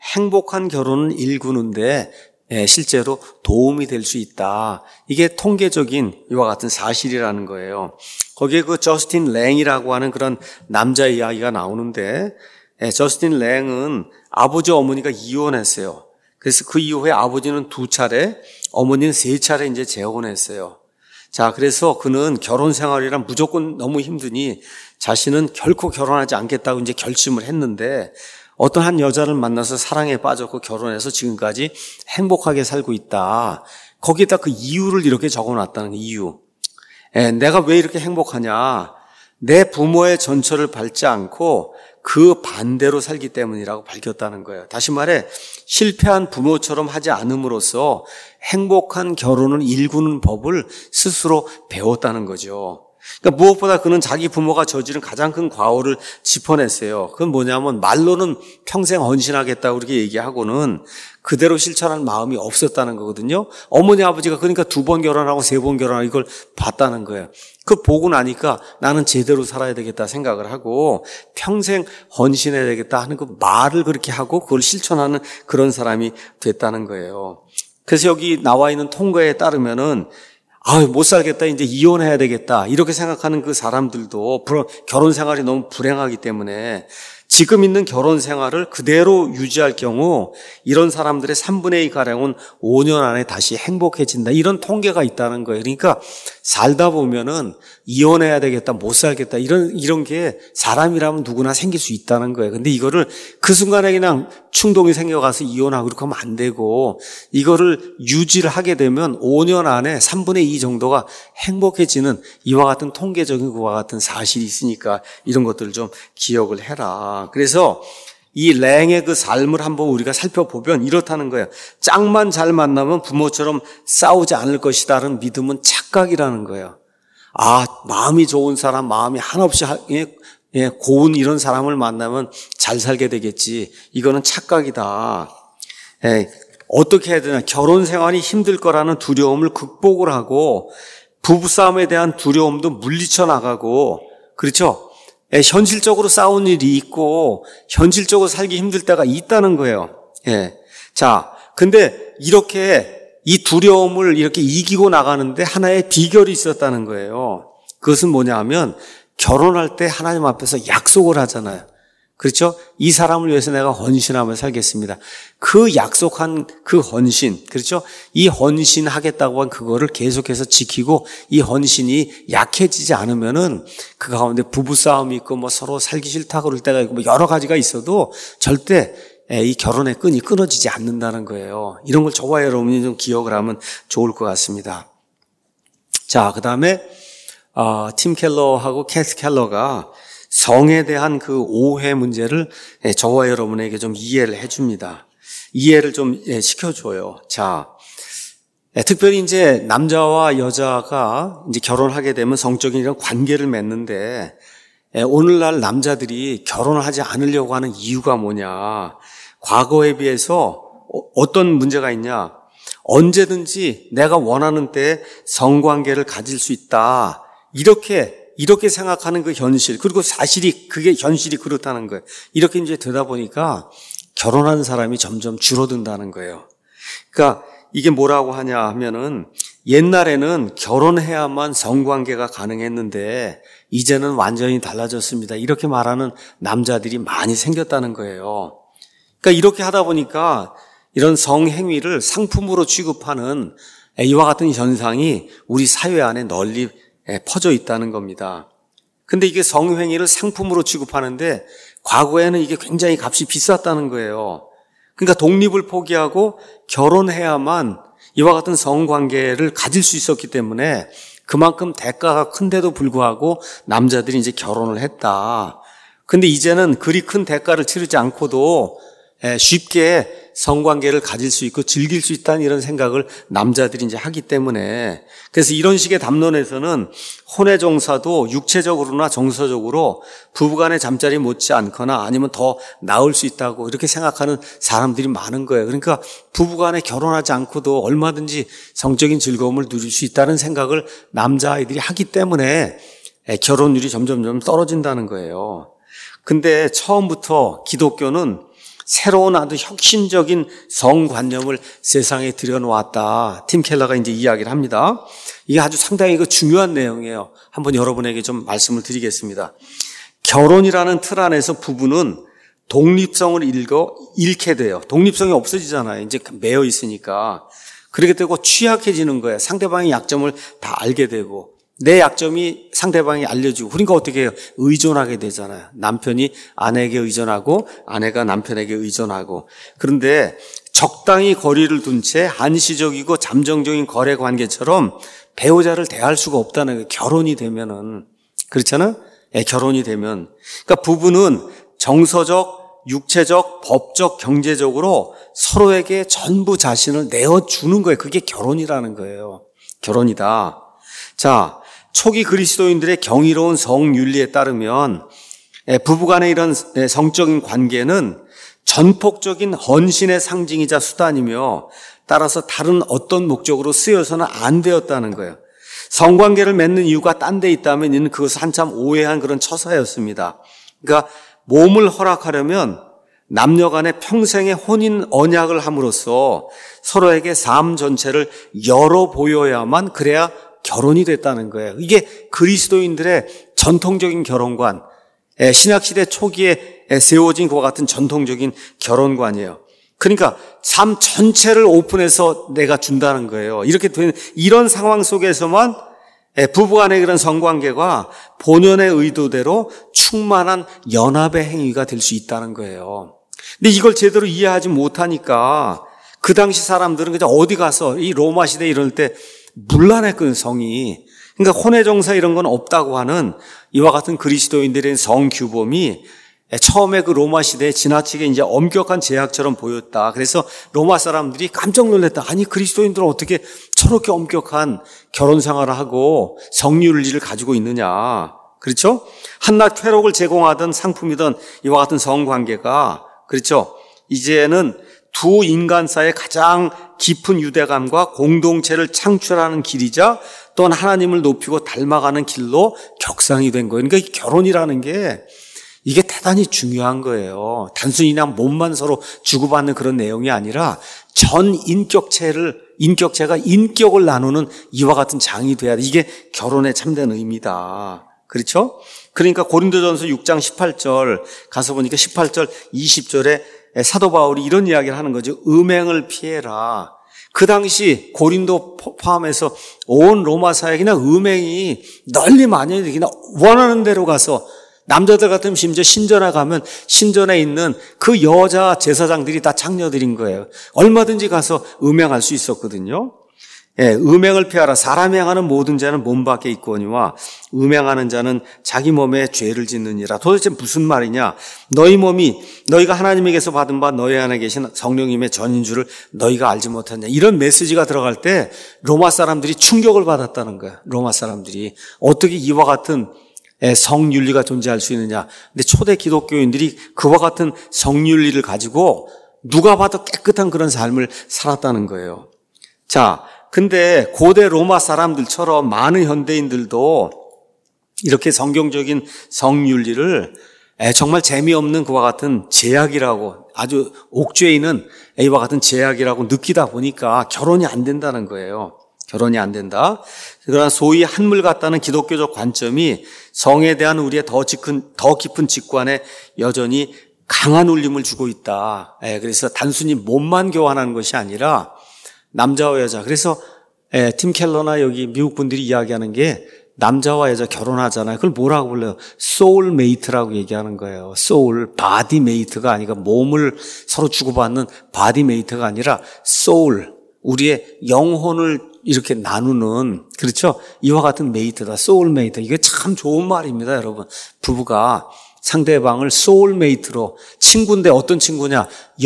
행복한 결혼을 일구는데 실제로 도움이 될 수 있다. 이게 통계적인 이와 같은 사실이라는 거예요. 거기에 그 저스틴 랭이라고 하는 그런 남자 이야기가 나오는데, 저스틴 랭은 아버지 어머니가 이혼했어요. 그래서 그 이후에 아버지는 두 차례, 어머니는 세 차례 이제 재혼했어요. 자, 그래서 그는 결혼 생활이란 무조건 너무 힘드니 자신은 결코 결혼하지 않겠다고 이제 결심을 했는데, 어떤 한 여자를 만나서 사랑에 빠졌고 결혼해서 지금까지 행복하게 살고 있다. 거기에다 그 이유를 이렇게 적어놨다는 이유. 에, 내가 왜 이렇게 행복하냐? 내 부모의 전철을 밟지 않고 그 반대로 살기 때문이라고 밝혔다는 거예요. 다시 말해 실패한 부모처럼 하지 않음으로써 행복한 결혼을 일구는 법을 스스로 배웠다는 거죠. 그러니까 무엇보다 그는 자기 부모가 저지른 가장 큰 과오를 짚어냈어요. 그건 뭐냐면 말로는 평생 헌신하겠다고 그렇게 얘기하고는 그대로 실천할 마음이 없었다는 거거든요. 어머니 아버지가 그러니까 두 번 결혼하고 세 번 결혼하고 이걸 봤다는 거예요. 그 보고 나니까 나는 제대로 살아야 되겠다 생각을 하고 평생 헌신해야 되겠다 하는 그 말을 그렇게 하고 그걸 실천하는 그런 사람이 됐다는 거예요. 그래서 여기 나와 있는 통계에 따르면은 아유, 못 살겠다, 이제 이혼해야 되겠다, 이렇게 생각하는 그 사람들도 결혼 생활이 너무 불행하기 때문에 지금 있는 결혼 생활을 그대로 유지할 경우 이런 사람들의 삼분의 이가량은 오 년 안에 다시 행복해진다. 이런 통계가 있다는 거예요. 그러니까 살다 보면은 이혼해야 되겠다, 못 살겠다, 이런, 이런 게 사람이라면 누구나 생길 수 있다는 거예요. 근데 이거를 그 순간에 그냥 충동이 생겨가서 이혼하고 그렇게 하면 안 되고 이거를 유지를 하게 되면 오 년 안에 삼분의 이 정도가 행복해지는 이와 같은 통계적인 그와 같은 사실이 있으니까 이런 것들을 좀 기억을 해라. 그래서 이 랭의 그 삶을 한번 우리가 살펴보면 이렇다는 거예요. 짝만 잘 만나면 부모처럼 싸우지 않을 것이다라는 믿음은 착각이라는 거예요. 아, 마음이 좋은 사람, 마음이 한없이 예, 고운 이런 사람을 만나면 잘 살게 되겠지. 이거는 착각이다. 예, 어떻게 해야 되나? 결혼 생활이 힘들 거라는 두려움을 극복을 하고 부부싸움에 대한 두려움도 물리쳐 나가고, 그렇죠? 예, 현실적으로 싸운 일이 있고 현실적으로 살기 힘들 때가 있다는 거예요. 예. 자, 근데 이렇게 이 두려움을 이렇게 이기고 나가는데 하나의 비결이 있었다는 거예요. 그것은 뭐냐 하면 결혼할 때 하나님 앞에서 약속을 하잖아요. 그렇죠? 이 사람을 위해서 내가 헌신하며 살겠습니다. 그 약속한 그 헌신, 그렇죠? 이 헌신하겠다고 한 그거를 계속해서 지키고 이 헌신이 약해지지 않으면은 그 가운데 부부싸움이 있고 뭐 서로 살기 싫다 그럴 때가 있고 뭐 여러 가지가 있어도 절대 이 결혼의 끈이 끊어지지 않는다는 거예요. 이런 걸 저와 여러분이 좀 기억을 하면 좋을 것 같습니다. 자, 그 다음에 어, 팀 켈러하고 캐스 켈러가 성에 대한 그 오해 문제를 저와 여러분에게 좀 이해를 해줍니다. 이해를 좀 시켜줘요. 자, 특별히 이제 남자와 여자가 이제 결혼하게 되면 성적인 이런 관계를 맺는데 오늘날 남자들이 결혼을 하지 않으려고 하는 이유가 뭐냐? 과거에 비해서 어떤 문제가 있냐? 언제든지 내가 원하는 때 성관계를 가질 수 있다. 이렇게 이렇게 생각하는 그 현실, 그리고 사실이 그게 현실이 그렇다는 거예요. 이렇게 이제 되다 보니까 결혼하는 사람이 점점 줄어든다는 거예요. 그러니까 이게 뭐라고 하냐 하면은 옛날에는 결혼해야만 성관계가 가능했는데 이제는 완전히 달라졌습니다. 이렇게 말하는 남자들이 많이 생겼다는 거예요. 그러니까 이렇게 하다 보니까 이런 성행위를 상품으로 취급하는 이와 같은 현상이 우리 사회 안에 널리 퍼져 있다는 겁니다. 근데 이게 성행위를 상품으로 취급하는데 과거에는 이게 굉장히 값이 비쌌다는 거예요. 그러니까 독립을 포기하고 결혼해야만 이와 같은 성관계를 가질 수 있었기 때문에 그만큼 대가가 큰데도 불구하고 남자들이 이제 결혼을 했다. 근데 이제는 그리 큰 대가를 치르지 않고도 쉽게 성관계를 가질 수 있고 즐길 수 있다는 이런 생각을 남자들이 이제 하기 때문에, 그래서 이런 식의 담론에서는 혼외 종사도 육체적으로나 정서적으로 부부간의 잠자리 못지 않거나 아니면 더 나을 수 있다고 이렇게 생각하는 사람들이 많은 거예요. 그러니까 부부간에 결혼하지 않고도 얼마든지 성적인 즐거움을 누릴 수 있다는 생각을 남자아이들이 하기 때문에 결혼율이 점점 점 떨어진다는 거예요. 근데 처음부터 기독교는 새로운 아주 혁신적인 성관념을 세상에 들여놓았다. 팀 켈러가 이제 이야기를 합니다. 이게 아주 상당히 그 중요한 내용이에요. 한번 여러분에게 좀 말씀을 드리겠습니다. 결혼이라는 틀 안에서 부부는 독립성을 잃고 잃게 돼요. 독립성이 없어지잖아요. 이제 매여 있으니까. 그렇게 되고 취약해지는 거예요. 상대방의 약점을 다 알게 되고 내 약점이 상대방이 알려주고 그러니까 어떻게 해요? 의존하게 되잖아요. 남편이 아내에게 의존하고 아내가 남편에게 의존하고. 그런데 적당히 거리를 둔 채 한시적이고 잠정적인 거래 관계처럼 배우자를 대할 수가 없다는 거예요. 결혼이 되면은. 그렇잖아요? 예, 결혼이 되면. 그러니까 부부는 정서적, 육체적, 법적, 경제적으로 서로에게 전부 자신을 내어주는 거예요. 그게 결혼이라는 거예요. 결혼이다. 자, 초기 그리스도인들의 경이로운 성윤리에 따르면 부부간의 이런 성적인 관계는 전폭적인 헌신의 상징이자 수단이며 따라서 다른 어떤 목적으로 쓰여서는 안 되었다는 거예요. 성관계를 맺는 이유가 딴 데 있다면 이는 그것을 한참 오해한 그런 처사였습니다. 그러니까 몸을 허락하려면 남녀 간의 평생의 혼인 언약을 함으로써 서로에게 삶 전체를 열어 보여야만 그래야 결혼이 됐다는 거예요. 이게 그리스도인들의 전통적인 결혼관, 신약시대 초기에 세워진 그와 같은 전통적인 결혼관이에요. 그러니까 삶 전체를 오픈해서 내가 준다는 거예요. 이렇게 된 이런 상황 속에서만 부부간의 그런 성관계가 본연의 의도대로 충만한 연합의 행위가 될 수 있다는 거예요. 근데 이걸 제대로 이해하지 못하니까 그 당시 사람들은 그냥 어디 가서 이 로마 시대 이럴 때 문란했거든, 성이. 그러니까 혼외정사 이런 건 없다고 하는 이와 같은 그리스도인들의 성규범이 처음에 그 로마 시대에 지나치게 이제 엄격한 제약처럼 보였다. 그래서 로마 사람들이 깜짝 놀랐다. 아니, 그리스도인들은 어떻게 저렇게 엄격한 결혼 생활을 하고 성윤리를 가지고 있느냐. 그렇죠? 한낱 쾌락을 제공하던 상품이던 이와 같은 성관계가, 그렇죠? 이제는 두 인간 사이의 가장 깊은 유대감과 공동체를 창출하는 길이자 또한 하나님을 높이고 닮아가는 길로 격상이 된 거예요. 그러니까 결혼이라는 게 이게 대단히 중요한 거예요. 단순히 그냥 몸만 서로 주고받는 그런 내용이 아니라 전 인격체를, 인격체가 인격을 나누는 이와 같은 장이 돼야 돼. 이게 결혼의 참된 의미다. 그렇죠? 그러니까 고린도전서 육 장 십팔 절 가서 보니까 십팔 절 이십 절에 사도 바울이 이런 이야기를 하는 거죠. 음행을 피해라. 그 당시 고린도 포함해서 온 로마 사회에 그냥 음행이 널리 만연이 그냥 원하는 대로 가서 남자들 같으면 심지어 신전에 가면 신전에 있는 그 여자 제사장들이 다 장녀들인 거예요. 얼마든지 가서 음행할 수 있었거든요. 예, 음행을 피하라. 사람이 행하는 모든 죄는 몸 밖에 있거니와 음행하는 자는 자기 몸에 죄를 짓느니라. 도대체 무슨 말이냐? 너희 몸이 너희가 하나님에게서 받은 바 너희 안에 계신 성령님의 전인 줄을 너희가 알지 못했냐. 이런 메시지가 들어갈 때 로마 사람들이 충격을 받았다는 거야. 로마 사람들이 어떻게 이와 같은 성윤리가 존재할 수 있느냐. 근데 초대 기독교인들이 그와 같은 성윤리를 가지고 누가 봐도 깨끗한 그런 삶을 살았다는 거예요. 자, 근데 고대 로마 사람들처럼 많은 현대인들도 이렇게 성경적인 성윤리를 정말 재미없는 그와 같은 제약이라고, 아주 옥죄에 있는 이와 같은 제약이라고 느끼다 보니까 결혼이 안 된다는 거예요. 결혼이 안 된다. 그러나 소위 한물 같다는 기독교적 관점이 성에 대한 우리의 더 깊은, 더 깊은 직관에 여전히 강한 울림을 주고 있다. 그래서 단순히 몸만 교환하는 것이 아니라 남자와 여자. 그래서 팀 켈러나 여기 미국 분들이 이야기하는 게 남자와 여자 결혼하잖아요. 그걸 뭐라고 불러요? 소울메이트라고 얘기하는 거예요. 소울, 바디메이트가 아니라 몸을 서로 주고받는 바디메이트가 아니라 소울, 우리의 영혼을 이렇게 나누는, 그렇죠? 이와 같은 메이트다. 소울메이트. 이게 참 좋은 말입니다, 여러분. 부부가 상대방을 소울메이트로, 친구인데 어떤 친구냐?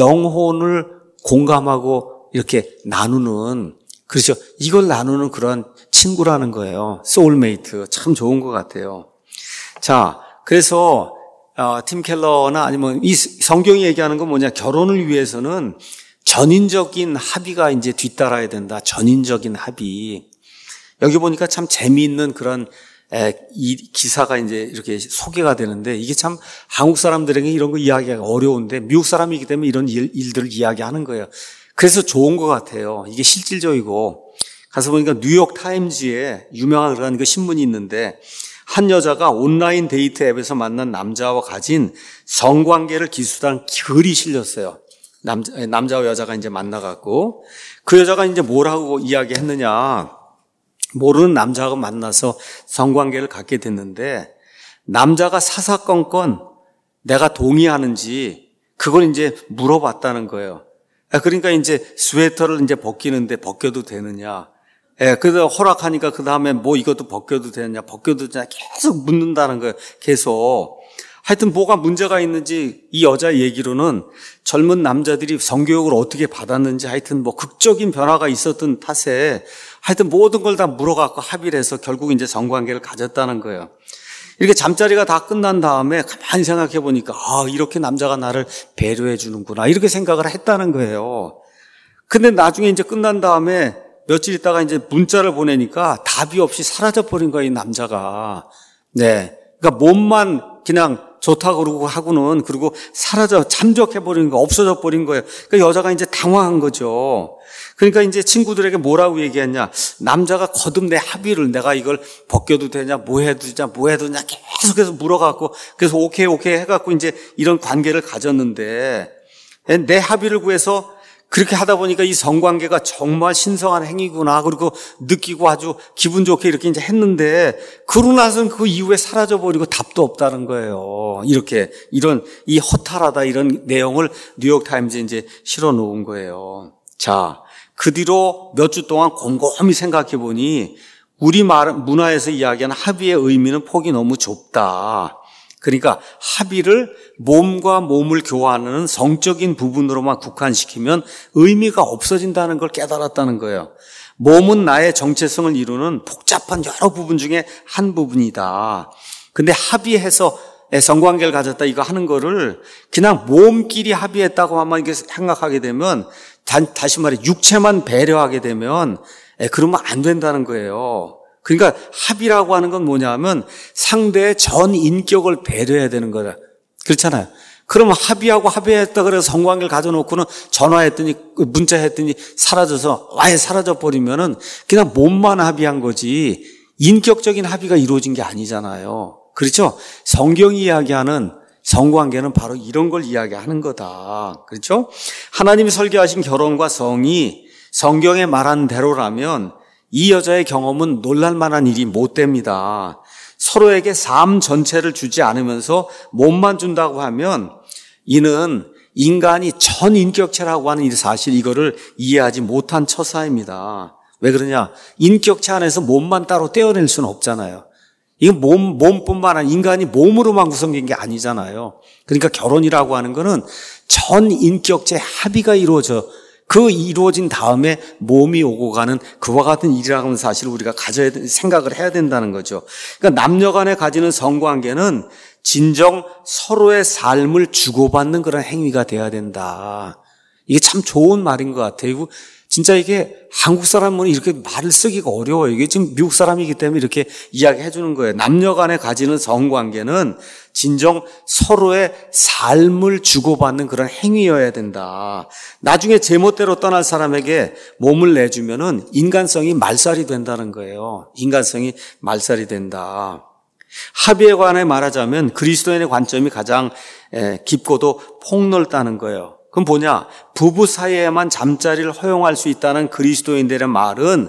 영혼을 공감하고 이렇게 나누는, 그렇죠? 이걸 나누는 그런 친구라는 거예요. 소울메이트. 참 좋은 것 같아요. 자, 그래서 어, 팀 켈러나 아니면 이 성경이 얘기하는 건 뭐냐? 결혼을 위해서는 전인적인 합의가 이제 뒤따라야 된다. 전인적인 합의. 여기 보니까 참 재미있는 그런 에, 이 기사가 이제 이렇게 소개가 되는데 이게 참 한국 사람들에게 이런 거 이야기하기가 어려운데 미국 사람이기 때문에 이런 일, 일들을 이야기하는 거예요. 그래서 좋은 것 같아요. 이게 실질적이고 가서 보니까 뉴욕 타임즈에 유명한 그런 그 신문이 있는데 한 여자가 온라인 데이트 앱에서 만난 남자와 가진 성관계를 기술한 글이 실렸어요. 남자, 남자와 여자가 이제 만나갖고 그 여자가 이제 뭐라고 이야기했느냐. 모르는 남자하고 만나서 성관계를 갖게 됐는데 남자가 사사건건 내가 동의하는지 그걸 이제 물어봤다는 거예요. 그러니까 이제 스웨터를 이제 벗기는데 벗겨도 되느냐. 예, 그래서 허락하니까 그 다음에 뭐 이것도 벗겨도 되느냐, 벗겨도 되느냐 계속 묻는다는 거예요. 계속. 하여튼 뭐가 문제가 있는지 이 여자 얘기로는 젊은 남자들이 성교육을 어떻게 받았는지 하여튼 뭐 극적인 변화가 있었던 탓에 하여튼 모든 걸 다 물어갖고 합의를 해서 결국 이제 성관계를 가졌다는 거예요. 이렇게 잠자리가 다 끝난 다음에 가만히 생각해 보니까 아, 이렇게 남자가 나를 배려해 주는구나. 이렇게 생각을 했다는 거예요. 근데 나중에 이제 끝난 다음에 며칠 있다가 이제 문자를 보내니까 답이 없이 사라져 버린 거예요, 이 남자가. 네. 그러니까 몸만 그냥 좋다고 그러고 하고는 그리고 사라져 잠적해 버린 거, 없어져 버린 거예요. 그러니까 여자가 이제 당황한 거죠. 그러니까 이제 친구들에게 뭐라고 얘기했냐. 남자가 거듭 내 합의를 내가 이걸 벗겨도 되냐, 뭐 해도 되냐, 뭐 해도 되냐 계속해서 물어갖고 그래서 오케이, 오케이 해갖고 이제 이런 관계를 가졌는데 내 합의를 구해서 그렇게 하다 보니까 이 성관계가 정말 신성한 행위구나. 그리고 느끼고 아주 기분 좋게 이렇게 이제 했는데, 그러고 나서는 그 이후에 사라져버리고 답도 없다는 거예요. 이렇게, 이런, 이 허탈하다 이런 내용을 뉴욕타임즈에 이제 실어 놓은 거예요. 자, 그 뒤로 몇 주 동안 곰곰이 생각해 보니, 우리 말, 문화에서 이야기하는 합의의 의미는 폭이 너무 좁다. 그러니까 합의를 몸과 몸을 교환하는 성적인 부분으로만 국한시키면 의미가 없어진다는 걸 깨달았다는 거예요. 몸은 나의 정체성을 이루는 복잡한 여러 부분 중에 한 부분이다. 근데 합의해서 성관계를 가졌다 이거 하는 거를 그냥 몸끼리 합의했다고 하면 이게 생각하게 되면 다시 말해 육체만 배려하게 되면 그러면 안 된다는 거예요. 그러니까 합의라고 하는 건 뭐냐면 상대의 전 인격을 배려해야 되는 거다. 그렇잖아요. 그러면 합의하고 합의했다 그래서 성관계를 가져놓고는 전화했더니 문자했더니 사라져서 아예 사라져 버리면은 그냥 몸만 합의한 거지 인격적인 합의가 이루어진 게 아니잖아요. 그렇죠? 성경이 이야기하는 성관계는 바로 이런 걸 이야기하는 거다. 그렇죠? 하나님이 설계하신 결혼과 성이 성경에 말한 대로라면 이 여자의 경험은 놀랄만한 일이 못 됩니다. 서로에게 삶 전체를 주지 않으면서 몸만 준다고 하면 이는 인간이 전인격체라고 하는 이 사실 이거를 이해하지 못한 처사입니다. 왜 그러냐? 인격체 안에서 몸만 따로 떼어낼 수는 없잖아요. 이건 몸, 몸뿐만 아니라 인간이 몸으로만 구성된 게 아니잖아요. 그러니까 결혼이라고 하는 거는 전인격체 합의가 이루어져 그 이루어진 다음에 몸이 오고 가는 그와 같은 일이라는 사실을 우리가 가져야 생각을 해야 된다는 거죠. 그러니까 남녀 간에 가지는 성관계는 진정 서로의 삶을 주고받는 그런 행위가 돼야 된다. 이게 참 좋은 말인 것 같아요. 진짜 이게 한국 사람은 이렇게 말을 쓰기가 어려워요. 이게 지금 미국 사람이기 때문에 이렇게 이야기해 주는 거예요. 남녀 간에 가지는 성관계는 진정 서로의 삶을 주고받는 그런 행위여야 된다. 나중에 제멋대로 떠날 사람에게 몸을 내주면은 인간성이 말살이 된다는 거예요. 인간성이 말살이 된다. 합의에 관해 말하자면 그리스도인의 관점이 가장 깊고도 폭넓다는 거예요. 그럼 뭐냐? 부부 사이에만 잠자리를 허용할 수 있다는 그리스도인들의 말은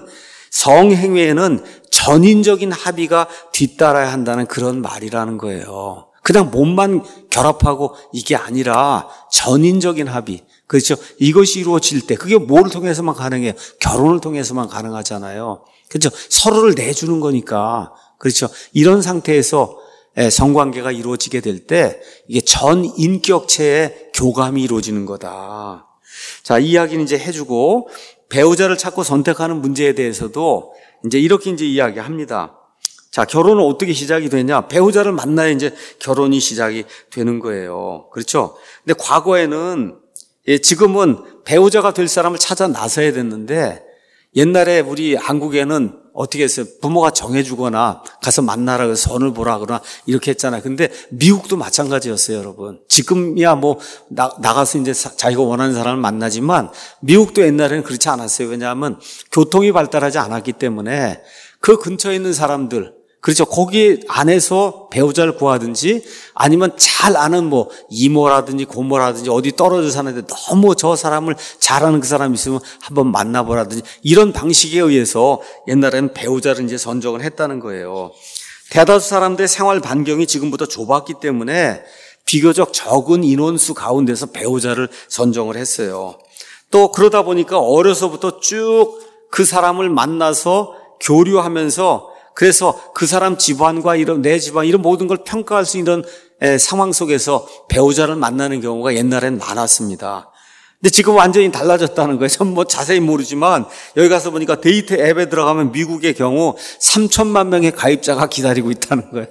성행위에는 전인적인 합의가 뒤따라야 한다는 그런 말이라는 거예요. 그냥 몸만 결합하고 이게 아니라 전인적인 합의. 그렇죠? 이것이 이루어질 때 그게 뭐를 통해서만 가능해요? 결혼을 통해서만 가능하잖아요. 그렇죠? 서로를 내주는 거니까. 그렇죠? 이런 상태에서 성관계가 이루어지게 될 때 이게 전 인격체의 교감이 이루어지는 거다. 자, 이 이야기는 이제 해주고 배우자를 찾고 선택하는 문제에 대해서도 이제 이렇게 이제 이야기합니다. 자, 결혼은 어떻게 시작이 되냐? 배우자를 만나야 이제 결혼이 시작이 되는 거예요. 그렇죠? 근데 과거에는 예, 지금은 배우자가 될 사람을 찾아 나서야 됐는데 옛날에 우리 한국에는 어떻게 했어요? 부모가 정해주거나 가서 만나라 그래서 선을 보라 그러나 이렇게 했잖아요. 근데 미국도 마찬가지였어요, 여러분. 지금이야 뭐 나, 나가서 이제 사, 자기가 원하는 사람을 만나지만 미국도 옛날에는 그렇지 않았어요. 왜냐하면 교통이 발달하지 않았기 때문에 그 근처에 있는 사람들, 그렇죠. 거기 안에서 배우자를 구하든지 아니면 잘 아는 뭐 이모라든지 고모라든지 어디 떨어져 사는데 너무 저 사람을 잘 아는 그 사람이 있으면 한번 만나보라든지 이런 방식에 의해서 옛날에는 배우자를 이제 선정을 했다는 거예요. 대다수 사람들의 생활 반경이 지금보다 좁았기 때문에 비교적 적은 인원수 가운데서 배우자를 선정을 했어요. 또 그러다 보니까 어려서부터 쭉 그 사람을 만나서 교류하면서 그래서 그 사람 집안과 이런 내 집안 이런 모든 걸 평가할 수 있는 상황 속에서 배우자를 만나는 경우가 옛날엔 많았습니다. 근데 지금 완전히 달라졌다는 거예요. 전 뭐 자세히 모르지만 여기 가서 보니까 데이트 앱에 들어가면 미국의 경우 삼천만 명의 가입자가 기다리고 있다는 거예요.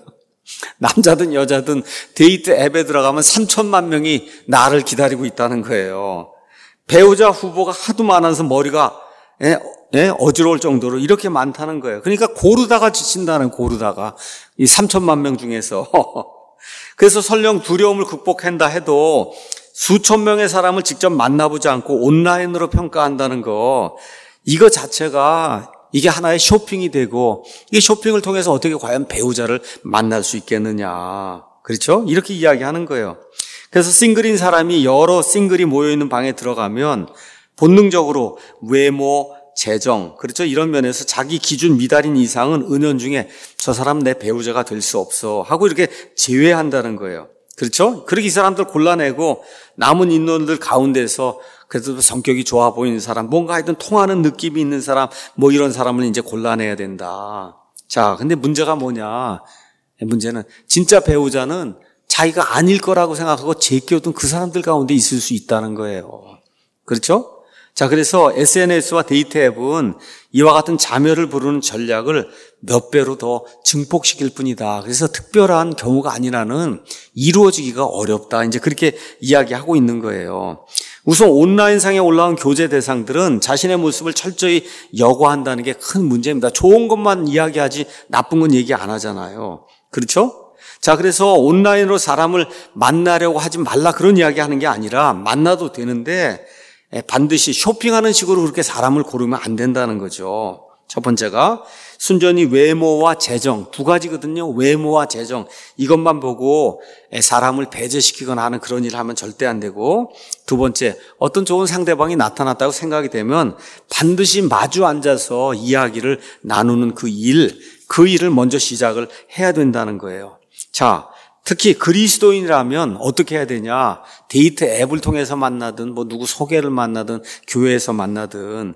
남자든 여자든 데이트 앱에 들어가면 삼천만 명이 나를 기다리고 있다는 거예요. 배우자 후보가 하도 많아서 머리가 예, 예, 어지러울 정도로 이렇게 많다는 거예요. 그러니까 고르다가 지친다는 고르다가 이 삼천만 명 중에서 그래서 설령 두려움을 극복한다 해도 수천 명의 사람을 직접 만나보지 않고 온라인으로 평가한다는 거 이거 자체가 이게 하나의 쇼핑이 되고 이 쇼핑을 통해서 어떻게 과연 배우자를 만날 수 있겠느냐. 그렇죠? 이렇게 이야기하는 거예요. 그래서 싱글인 사람이 여러 싱글이 모여있는 방에 들어가면 본능적으로 외모, 재정, 그렇죠? 이런 면에서 자기 기준 미달인 이상은 은연중에 저 사람 내 배우자가 될 수 없어 하고 이렇게 제외한다는 거예요. 그렇죠? 그렇게 이 사람들 골라내고 남은 인원들 가운데서 그래도 성격이 좋아 보이는 사람, 뭔가 하여튼 통하는 느낌이 있는 사람, 뭐 이런 사람을 이제 골라내야 된다. 자, 근데 문제가 뭐냐? 문제는 진짜 배우자는 자기가 아닐 거라고 생각하고 제껴둔 그 사람들 가운데 있을 수 있다는 거예요. 그렇죠? 자, 그래서 에스엔에스와 데이트 앱은 이와 같은 자멸을 부르는 전략을 몇 배로 더 증폭시킬 뿐이다. 그래서 특별한 경우가 아니라는 이루어지기가 어렵다. 이제 그렇게 이야기하고 있는 거예요. 우선 온라인상에 올라온 교제 대상들은 자신의 모습을 철저히 여과한다는 게 큰 문제입니다. 좋은 것만 이야기하지 나쁜 건 얘기 안 하잖아요. 그렇죠? 자, 그래서 온라인으로 사람을 만나려고 하지 말라 그런 이야기 하는 게 아니라 만나도 되는데 반드시 쇼핑하는 식으로 그렇게 사람을 고르면 안 된다는 거죠. 첫 번째가 순전히 외모와 재정 두 가지거든요. 외모와 재정 이것만 보고 사람을 배제시키거나 하는 그런 일을 하면 절대 안 되고, 두 번째 어떤 좋은 상대방이 나타났다고 생각이 되면 반드시 마주 앉아서 이야기를 나누는 그 일, 그 일을 먼저 시작을 해야 된다는 거예요. 자, 특히 그리스도인이라면 어떻게 해야 되냐? 데이트 앱을 통해서 만나든 뭐 누구 소개를 만나든 교회에서 만나든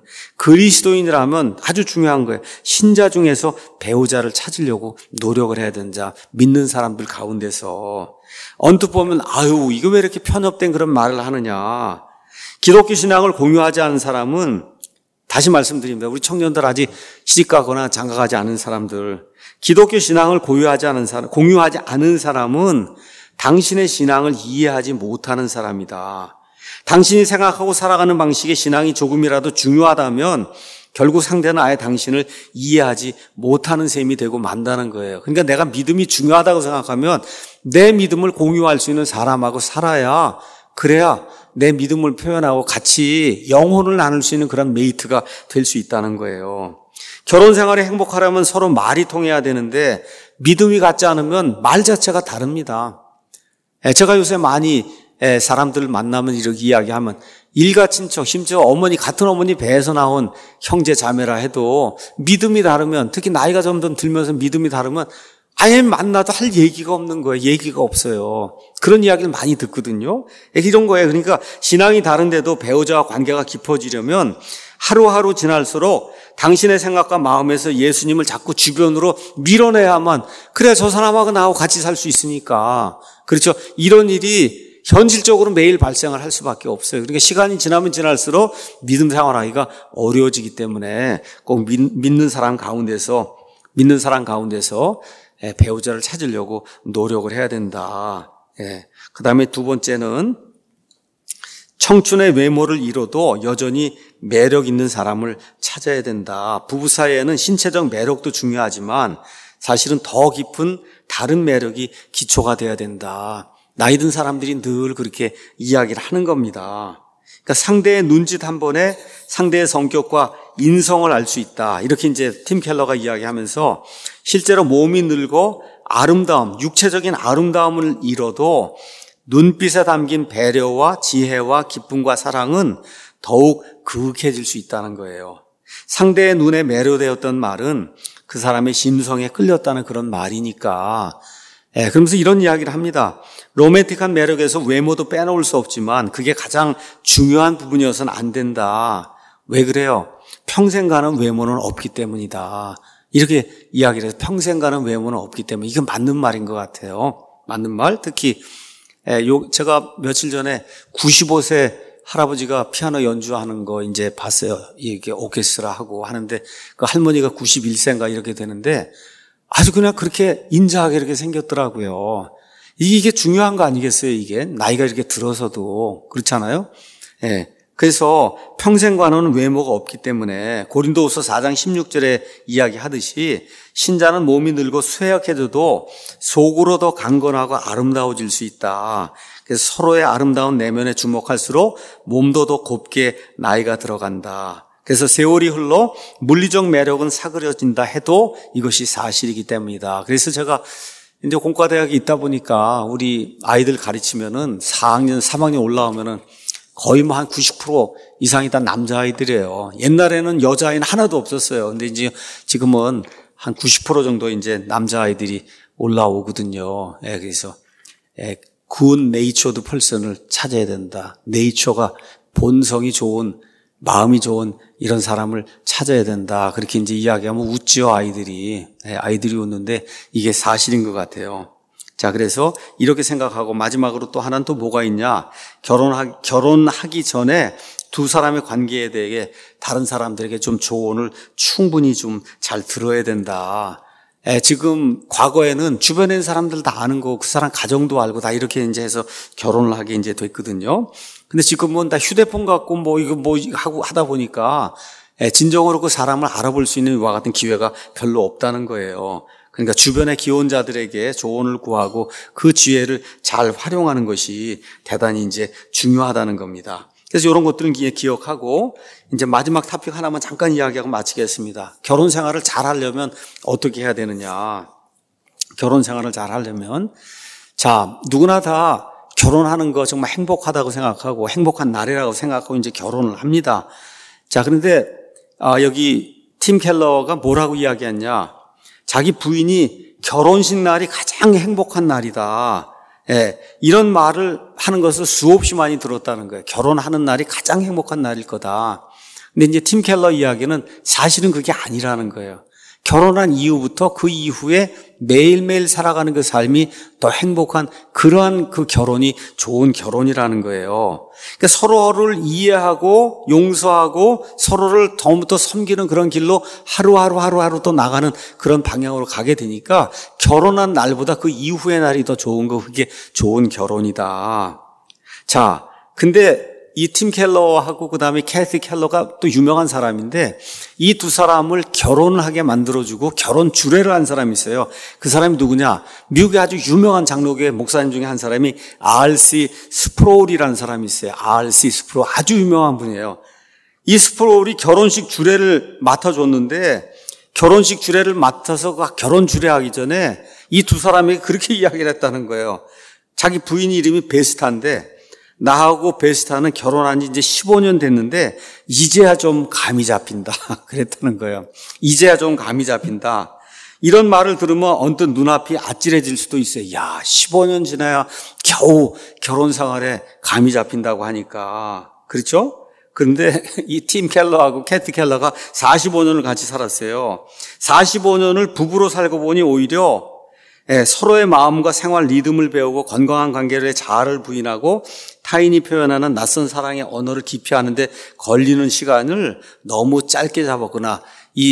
그리스도인이라면 아주 중요한 거예요. 신자 중에서 배우자를 찾으려고 노력을 해야 된다. 믿는 사람들 가운데서. 언뜻 보면 아유 이거 왜 이렇게 편협된 그런 말을 하느냐. 기독교 신앙을 공유하지 않은 사람은, 다시 말씀드립니다. 우리 청년들 아직 시집가거나 장가가지 않은 사람들, 기독교 신앙을 고유하지 않은 사람, 공유하지 않은 사람은 당신의 신앙을 이해하지 못하는 사람이다. 당신이 생각하고 살아가는 방식의 신앙이 조금이라도 중요하다면 결국 상대는 아예 당신을 이해하지 못하는 셈이 되고 만다는 거예요. 그러니까 내가 믿음이 중요하다고 생각하면 내 믿음을 공유할 수 있는 사람하고 살아야, 그래야 내 믿음을 표현하고 같이 영혼을 나눌 수 있는 그런 메이트가 될 수 있다는 거예요. 결혼 생활이 행복하려면 서로 말이 통해야 되는데 믿음이 같지 않으면 말 자체가 다릅니다. 제가 요새 많이 사람들 만나면 이렇게 이야기하면 일가 친척, 심지어 어머니, 같은 어머니 배에서 나온 형제 자매라 해도 믿음이 다르면, 특히 나이가 점점 들면서 믿음이 다르면 아예 만나도 할 얘기가 없는 거예요. 얘기가 없어요. 그런 이야기를 많이 듣거든요. 이런 거예요. 그러니까 신앙이 다른데도 배우자와 관계가 깊어지려면 하루하루 지날수록 당신의 생각과 마음에서 예수님을 자꾸 주변으로 밀어내야만, 그래야 저 사람하고 나하고 같이 살 수 있으니까. 그렇죠. 이런 일이 현실적으로 매일 발생을 할 수밖에 없어요. 그러니까 시간이 지나면 지날수록 믿음 생활하기가 어려워지기 때문에 꼭 믿는 사람 가운데서, 믿는 사람 가운데서 배우자를 찾으려고 노력을 해야 된다. 예. 그 다음에 두 번째는 청춘의 외모를 잃어도 여전히 매력 있는 사람을 찾아야 된다. 부부 사이에는 신체적 매력도 중요하지만 사실은 더 깊은 다른 매력이 기초가 돼야 된다. 나이 든 사람들이 늘 그렇게 이야기를 하는 겁니다. 그러니까 상대의 눈짓 한 번에 상대의 성격과 인성을 알 수 있다. 이렇게 이제 팀 켈러가 이야기하면서 실제로 몸이 늙고 아름다움, 육체적인 아름다움을 잃어도 눈빛에 담긴 배려와 지혜와 기쁨과 사랑은 더욱 그윽해질 수 있다는 거예요. 상대의 눈에 매료되었던 말은 그 사람의 심성에 끌렸다는 그런 말이니까. 예, 그러면서 이런 이야기를 합니다. 로맨틱한 매력에서 외모도 빼놓을 수 없지만 그게 가장 중요한 부분이어서는 안 된다. 왜 그래요? 평생 가는 외모는 없기 때문이다. 이렇게 이야기를 해서 평생 가는 외모는 없기 때문에 이건 맞는 말인 것 같아요. 맞는 말. 특히 예, 요 제가 며칠 전에 구십오 세 할아버지가 피아노 연주하는 거 이제 봤어요. 이게 오케스트라 하고 하는데 그 할머니가 구십일 세인가 이렇게 되는데 아주 그냥 그렇게 인자하게 이렇게 생겼더라고요. 이게 중요한 거 아니겠어요? 이게 나이가 이렇게 들어서도 그렇잖아요. 예. 그래서 평생 관원은 외모가 없기 때문에 고린도후서 사 장 십육 절에 이야기하듯이 신자는 몸이 늙고 쇠약해져도 속으로 더 강건하고 아름다워질 수 있다. 그래서 서로의 아름다운 내면에 주목할수록 몸도 더 곱게 나이가 들어간다. 그래서 세월이 흘러 물리적 매력은 사그려진다 해도 이것이 사실이기 때문이다. 그래서 제가 이제 공과대학에 있다 보니까 우리 아이들 가르치면은 사 학년, 삼 학년 올라오면은 거의 뭐 한 구십 퍼센트 이상이 다 남자아이들이에요. 옛날에는 여자아이는 하나도 없었어요. 근데 이제 지금은 한 구십 퍼센트 정도 이제 남자아이들이 올라오거든요. 예, 그래서, 예, 굿 네이처드 펄슨을 찾아야 된다. 네이처가 본성이 좋은, 마음이 좋은 이런 사람을 찾아야 된다. 그렇게 이제 이야기하면 웃지요, 아이들이. 예, 아이들이 웃는데 이게 사실인 것 같아요. 자, 그래서 이렇게 생각하고 마지막으로 또 하나는 또 뭐가 있냐? 결혼하, 결혼하기 전에 두 사람의 관계에 대해 다른 사람들에게 좀 조언을 충분히 좀 잘 들어야 된다. 에, 지금 과거에는 주변에 있는 사람들 다 아는 거, 그 사람 가정도 알고 다 이렇게 이제 해서 결혼을 하게 이제 됐거든요. 근데 지금은 다 휴대폰 갖고 뭐 이거 뭐 하고 하다 보니까 에, 진정으로 그 사람을 알아볼 수 있는 이와 같은 기회가 별로 없다는 거예요. 그러니까 주변의 기혼자들에게 조언을 구하고 그 지혜를 잘 활용하는 것이 대단히 이제 중요하다는 겁니다. 그래서 이런 것들은 기억하고 이제 마지막 토픽 하나만 잠깐 이야기하고 마치겠습니다. 결혼 생활을 잘 하려면 어떻게 해야 되느냐. 결혼 생활을 잘 하려면 자, 누구나 다 결혼하는 거 정말 행복하다고 생각하고 행복한 날이라고 생각하고 이제 결혼을 합니다. 자, 그런데 아, 여기 팀 켈러가 뭐라고 이야기했냐. 자기 부인이 결혼식 날이 가장 행복한 날이다. 예, 이런 말을 하는 것을 수없이 많이 들었다는 거예요. 결혼하는 날이 가장 행복한 날일 거다. 근데 이제 팀 켈러 이야기는 사실은 그게 아니라는 거예요. 결혼한 이후부터 그 이후에 매일매일 살아가는 그 삶이 더 행복한 그러한 그 결혼이 좋은 결혼이라는 거예요. 그러니까 서로를 이해하고 용서하고 서로를 더부터 섬기는 그런 길로 하루하루 하루하루 또 나가는 그런 방향으로 가게 되니까 결혼한 날보다 그 이후의 날이 더 좋은 거, 그게 좋은 결혼이다. 자, 근데 이 팀 켈러하고 그 다음에 캐티 켈러가 또 유명한 사람인데 이 두 사람을 결혼을 하게 만들어주고 결혼 주례를 한 사람이 있어요. 그 사람이 누구냐? 미국의 아주 유명한 장로교회 목사님 중에 한 사람이 알씨 스프롤이라는 사람이 있어요. 알씨 스프롤, 아주 유명한 분이에요. 이 스프롤이 결혼식 주례를 맡아줬는데 결혼식 주례를 맡아서 그 결혼 주례하기 전에 이 두 사람이 그렇게 이야기를 했다는 거예요. 자기 부인 이름이 베스타인데 나하고 베스타는 결혼한 지 이제 십오 년 됐는데 이제야 좀 감이 잡힌다. 그랬다는 거예요. 이제야 좀 감이 잡힌다. 이런 말을 들으면 언뜻 눈앞이 아찔해질 수도 있어요. 야, 십오 년 지나야 겨우 결혼 생활에 감이 잡힌다고 하니까. 그렇죠? 그런데 이 팀 켈러하고 캐티 켈러가 사십오 년을 같이 살았어요. 사십오 년을 부부로 살고 보니 오히려 예, 서로의 마음과 생활 리듬을 배우고 건강한 관계를 자아를 부인하고 타인이 표현하는 낯선 사랑의 언어를 기피하는데 걸리는 시간을 너무 짧게 잡았구나. 이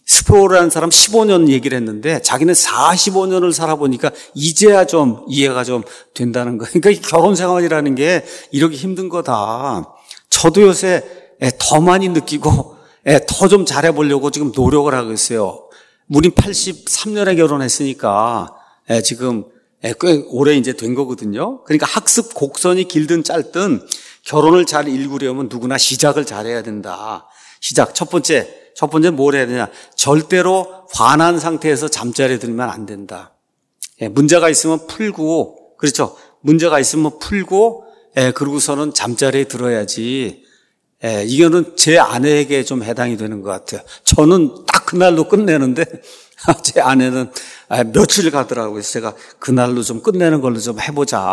스프로우라는 사람 십오 년 얘기를 했는데 자기는 사십오 년을 살아보니까 이제야 좀 이해가 좀 된다는 거예요. 그러니까 결혼 생활이라는 게 이렇게 힘든 거다. 저도 요새 더 많이 느끼고 더 좀 잘해보려고 지금 노력을 하고 있어요. 우린 팔십삼 년에 결혼했으니까 지금 꽤 오래 이제 된 거거든요. 그러니까 학습 곡선이 길든 짧든 결혼을 잘 이루려면 누구나 시작을 잘해야 된다. 시작. 첫 번째, 첫 번째 뭘 해야 되냐? 절대로 화난 상태에서 잠자리에 들면 안 된다. 예, 문제가 있으면 풀고, 그렇죠? 문제가 있으면 풀고, 예, 그러고서는 잠자리에 들어야지. 예, 이거는 제 아내에게 좀 해당이 되는 것 같아요. 저는 딱 그날로 끝내는데, 제 아내는 며칠 가더라고요. 그래서 제가 그날로 좀 끝내는 걸로 좀 해보자.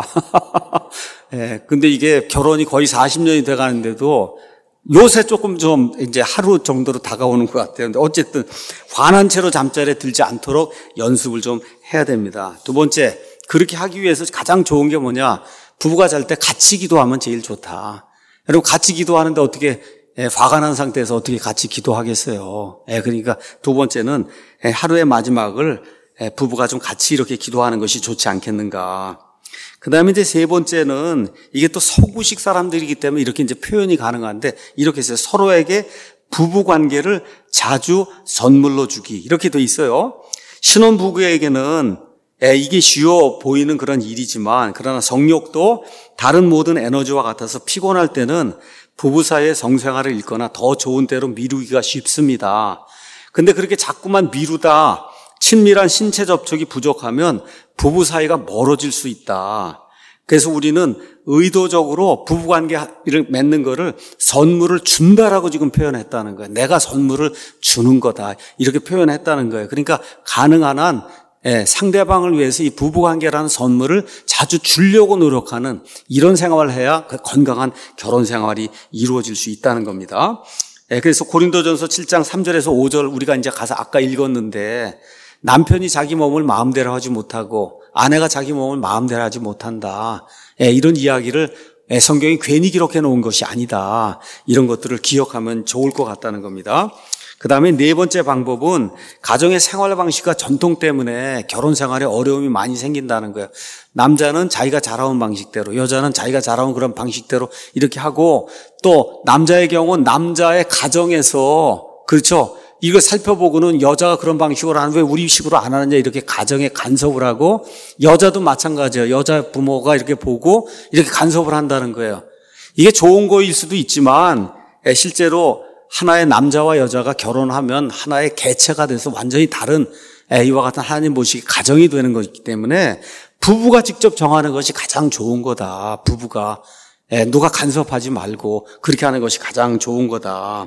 예, 근데 이게 결혼이 거의 사십 년이 돼 가는데도 요새 조금 좀 이제 하루 정도로 다가오는 것 같아요. 근데 어쨌든 화난 채로 잠자리에 들지 않도록 연습을 좀 해야 됩니다. 두 번째, 그렇게 하기 위해서 가장 좋은 게 뭐냐? 부부가 잘 때 같이 기도하면 제일 좋다. 여러분 같이 기도하는데 어떻게 예, 화가 난 상태에서 어떻게 같이 기도하겠어요? 예, 그러니까 두 번째는 예, 하루의 마지막을 예, 부부가 좀 같이 이렇게 기도하는 것이 좋지 않겠는가. 그 다음에 이제 세 번째는 이게 또 서구식 사람들이기 때문에 이렇게 이제 표현이 가능한데 이렇게 해서 서로에게 부부 관계를 자주 선물로 주기 이렇게 돼 있어요. 신혼부부에게는 예, 이게 쉬워 보이는 그런 일이지만 그러나 성욕도 다른 모든 에너지와 같아서 피곤할 때는 부부 사이의 성생활을 잃거나 더 좋은 때로 미루기가 쉽습니다. 근데 그렇게 자꾸만 미루다 친밀한 신체 접촉이 부족하면 부부 사이가 멀어질 수 있다. 그래서 우리는 의도적으로 부부관계를 맺는 거를 선물을 준다라고 지금 표현했다는 거예요. 내가 선물을 주는 거다. 이렇게 표현했다는 거예요. 그러니까 가능한 한 예, 상대방을 위해서 이 부부관계라는 선물을 자주 주려고 노력하는 이런 생활을 해야 그 건강한 결혼 생활이 이루어질 수 있다는 겁니다. 예, 그래서 고린도전서 칠 장 삼 절에서 오 절 우리가 이제 가서 아까 읽었는데 남편이 자기 몸을 마음대로 하지 못하고 아내가 자기 몸을 마음대로 하지 못한다. 예, 이런 이야기를 예, 성경이 괜히 기록해 놓은 것이 아니다. 이런 것들을 기억하면 좋을 것 같다는 겁니다. 그 다음에 네 번째 방법은 가정의 생활 방식과 전통 때문에 결혼 생활에 어려움이 많이 생긴다는 거예요. 남자는 자기가 자라온 방식대로, 여자는 자기가 자라온 그런 방식대로 이렇게 하고 또 남자의 경우는 남자의 가정에서 그렇죠. 이걸 살펴보고는 여자가 그런 방식으로 하는 왜 우리 식으로 안 하느냐 이렇게 가정에 간섭을 하고 여자도 마찬가지예요. 여자 부모가 이렇게 보고 이렇게 간섭을 한다는 거예요. 이게 좋은 거일 수도 있지만 실제로 하나의 남자와 여자가 결혼하면 하나의 개체가 돼서 완전히 다른 이와 같은 하나님 모시기 가정이 되는 것이기 때문에 부부가 직접 정하는 것이 가장 좋은 거다. 부부가 누가 간섭하지 말고 그렇게 하는 것이 가장 좋은 거다.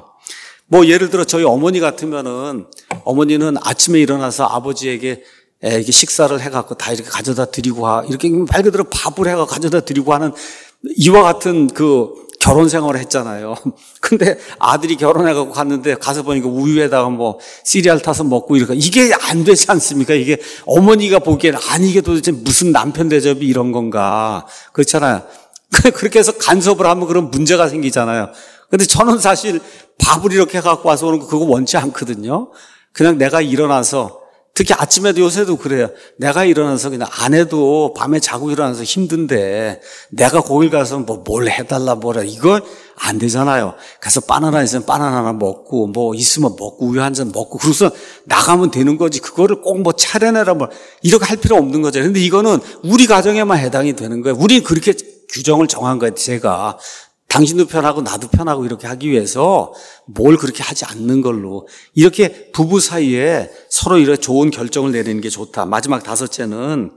뭐 예를 들어 저희 어머니 같으면은 어머니는 아침에 일어나서 아버지에게 이렇게 식사를 해갖고 다 이렇게 가져다 드리고 하 이렇게 말 그대로 밥을 해가 가져다 드리고 하는 이와 같은 그 결혼 생활을 했잖아요. 근데 아들이 결혼해갖고 갔는데 가서 보니까 우유에다가 뭐 시리얼 타서 먹고 이러니까 이게 안 되지 않습니까? 이게 어머니가 보기에는 아니 이게 도대체 무슨 남편 대접이 이런 건가. 그렇잖아요. 그렇게 해서 간섭을 하면 그런 문제가 생기잖아요. 근데 저는 사실 밥을 이렇게 갖고 와서 오는 거 그거 원치 않거든요. 그냥 내가 일어나서 특히 아침에도 요새도 그래요. 내가 일어나서 그냥 아내도 밤에 자고 일어나서 힘든데 내가 거길 가서 뭐 뭘 해달라 뭐라 이건 안 되잖아요. 가서 바나나 있으면 바나나 하나 먹고 뭐 있으면 먹고 우유 한 잔 먹고 그래서 나가면 되는 거지. 그거를 꼭 뭐 차려내라 뭐 이렇게 할 필요 없는 거죠. 근데 이거는 우리 가정에만 해당이 되는 거예요. 우리 그렇게 규정을 정한 거예요. 제가. 당신도 편하고 나도 편하고 이렇게 하기 위해서 뭘 그렇게 하지 않는 걸로 이렇게 부부 사이에 서로 이렇게 좋은 결정을 내리는 게 좋다. 마지막 다섯째는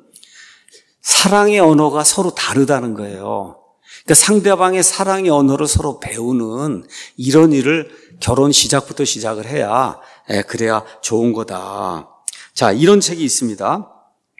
사랑의 언어가 서로 다르다는 거예요. 그러니까 상대방의 사랑의 언어를 서로 배우는 이런 일을 결혼 시작부터 시작을 해야 그래야 좋은 거다. 자, 이런 책이 있습니다.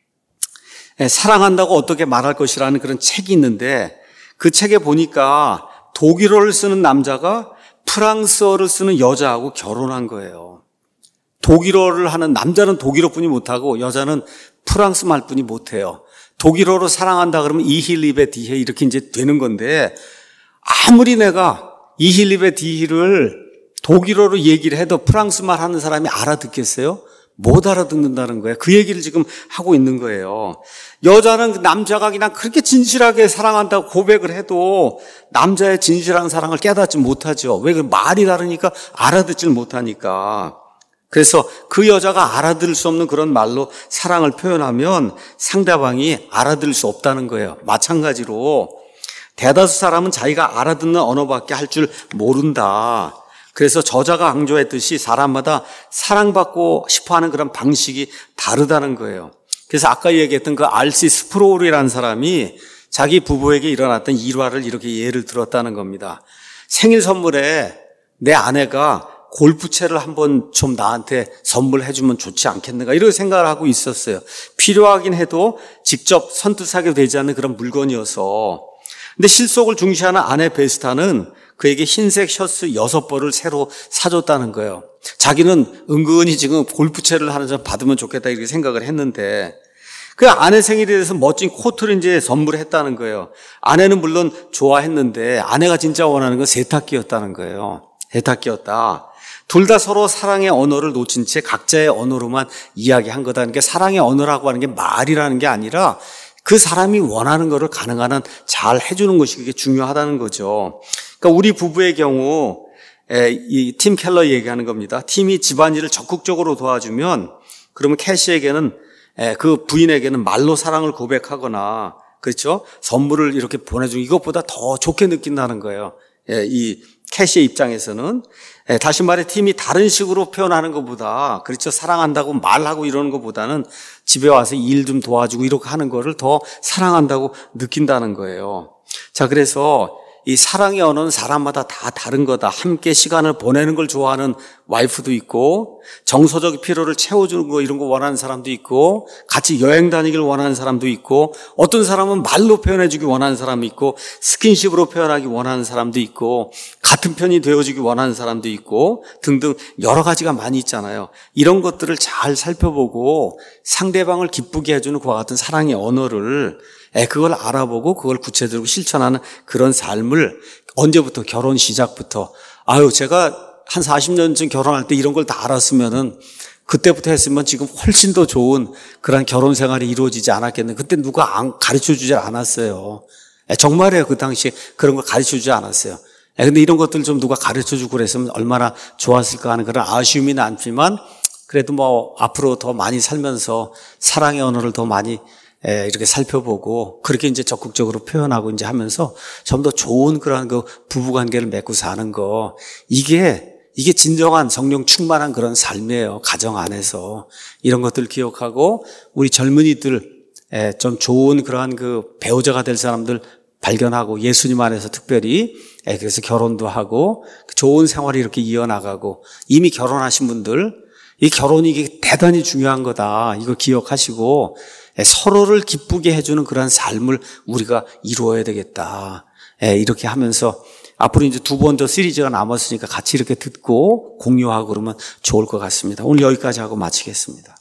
사랑한다고 어떻게 말할 것이라는 그런 책이 있는데 그 책에 보니까 독일어를 쓰는 남자가 프랑스어를 쓰는 여자하고 결혼한 거예요. 독일어를 하는 남자는 독일어뿐이 못하고 여자는 프랑스 말뿐이 못해요. 독일어로 사랑한다 그러면 이힐리베 디헤 이렇게 이제 되는 건데 아무리 내가 이힐리베 디히를 독일어로 얘기를 해도 프랑스 말 하는 사람이 알아듣겠어요? 못 알아듣는다는 거예요. 그 얘기를 지금 하고 있는 거예요. 여자는 남자가 그냥 그렇게 진실하게 사랑한다고 고백을 해도 남자의 진실한 사랑을 깨닫지 못하죠. 왜? 그 말이 다르니까 알아듣질 못하니까. 그래서 그 여자가 알아들을 수 없는 그런 말로 사랑을 표현하면 상대방이 알아들을 수 없다는 거예요. 마찬가지로 대다수 사람은 자기가 알아듣는 언어밖에 할 줄 모른다. 그래서 저자가 강조했듯이 사람마다 사랑받고 싶어하는 그런 방식이 다르다는 거예요. 그래서 아까 얘기했던 그 알시 스프롤이라는 사람이 자기 부부에게 일어났던 일화를 이렇게 예를 들었다는 겁니다. 생일 선물에 내 아내가 골프채를 한번 좀 나한테 선물해 주면 좋지 않겠는가 이런 생각을 하고 있었어요. 필요하긴 해도 직접 선뜻하게 되지 않는 그런 물건이어서. 근데 실속을 중시하는 아내 베스타는 그에게 흰색 셔츠 여섯 벌을 새로 사줬다는 거예요. 자기는 은근히 지금 골프채를 하나 좀 받으면 좋겠다 이렇게 생각을 했는데 그 아내 생일에 대해서 멋진 코트를 이제 선물했다는 거예요. 아내는 물론 좋아했는데 아내가 진짜 원하는 건 세탁기였다는 거예요. 세탁기였다. 둘 다 서로 사랑의 언어를 놓친 채 각자의 언어로만 이야기한 거다는 게 사랑의 언어라고 하는 게 말이라는 게 아니라 그 사람이 원하는 거를 가능한 한 잘 해주는 것이 그게 중요하다는 거죠. 그러니까 우리 부부의 경우 이 팀 켈러 얘기하는 겁니다. 팀이 집안일을 적극적으로 도와주면 그러면 캐시에게는 그 부인에게는 말로 사랑을 고백하거나 그렇죠? 선물을 이렇게 보내주는 이것보다 더 좋게 느낀다는 거예요. 이 캐시의 입장에서는 다시 말해 팀이 다른 식으로 표현하는 것보다 그렇죠 사랑한다고 말하고 이러는 것보다는 집에 와서 일 좀 도와주고 이렇게 하는 거를 더 사랑한다고 느낀다는 거예요. 자, 그래서 이 사랑의 언어는 사람마다 다 다른 거다. 함께 시간을 보내는 걸 좋아하는 와이프도 있고 정서적 필요를 채워주는 거 이런 거 원하는 사람도 있고 같이 여행 다니길 원하는 사람도 있고 어떤 사람은 말로 표현해주기 원하는 사람이 있고 스킨십으로 표현하기 원하는 사람도 있고 같은 편이 되어주기 원하는 사람도 있고 등등 여러 가지가 많이 있잖아요. 이런 것들을 잘 살펴보고 상대방을 기쁘게 해주는 그와 같은 사랑의 언어를 그걸 알아보고 그걸 구체적으로 실천하는 그런 삶을 언제부터 결혼 시작부터 아유 제가 한 사십 년쯤 결혼할 때 이런 걸 다 알았으면은 그때부터 했으면 지금 훨씬 더 좋은 그런 결혼 생활이 이루어지지 않았겠네. 그때 누가 안 가르쳐 주지 않았어요. 정말이에요. 그 당시에 그런 걸 가르쳐 주지 않았어요. 근데 이런 것들 좀 누가 가르쳐 주고 그랬으면 얼마나 좋았을까 하는 그런 아쉬움이 남지만 그래도 뭐 앞으로 더 많이 살면서 사랑의 언어를 더 많이 이렇게 살펴보고 그렇게 이제 적극적으로 표현하고 이제 하면서 좀 더 좋은 그런 그 부부 관계를 맺고 사는 거 이게 이게 진정한 성령 충만한 그런 삶이에요. 가정 안에서 이런 것들 기억하고 우리 젊은이들 좀 좋은 그러한 그 배우자가 될 사람들 발견하고 예수님 안에서 특별히 그래서 결혼도 하고 좋은 생활이 이렇게 이어나가고 이미 결혼하신 분들 이 결혼이 이게 대단히 중요한 거다. 이거 기억하시고 서로를 기쁘게 해주는 그런 삶을 우리가 이루어야 되겠다. 이렇게 하면서 앞으로 이제 두 번 더 시리즈가 남았으니까 같이 이렇게 듣고 공유하고 그러면 좋을 것 같습니다. 오늘 여기까지 하고 마치겠습니다.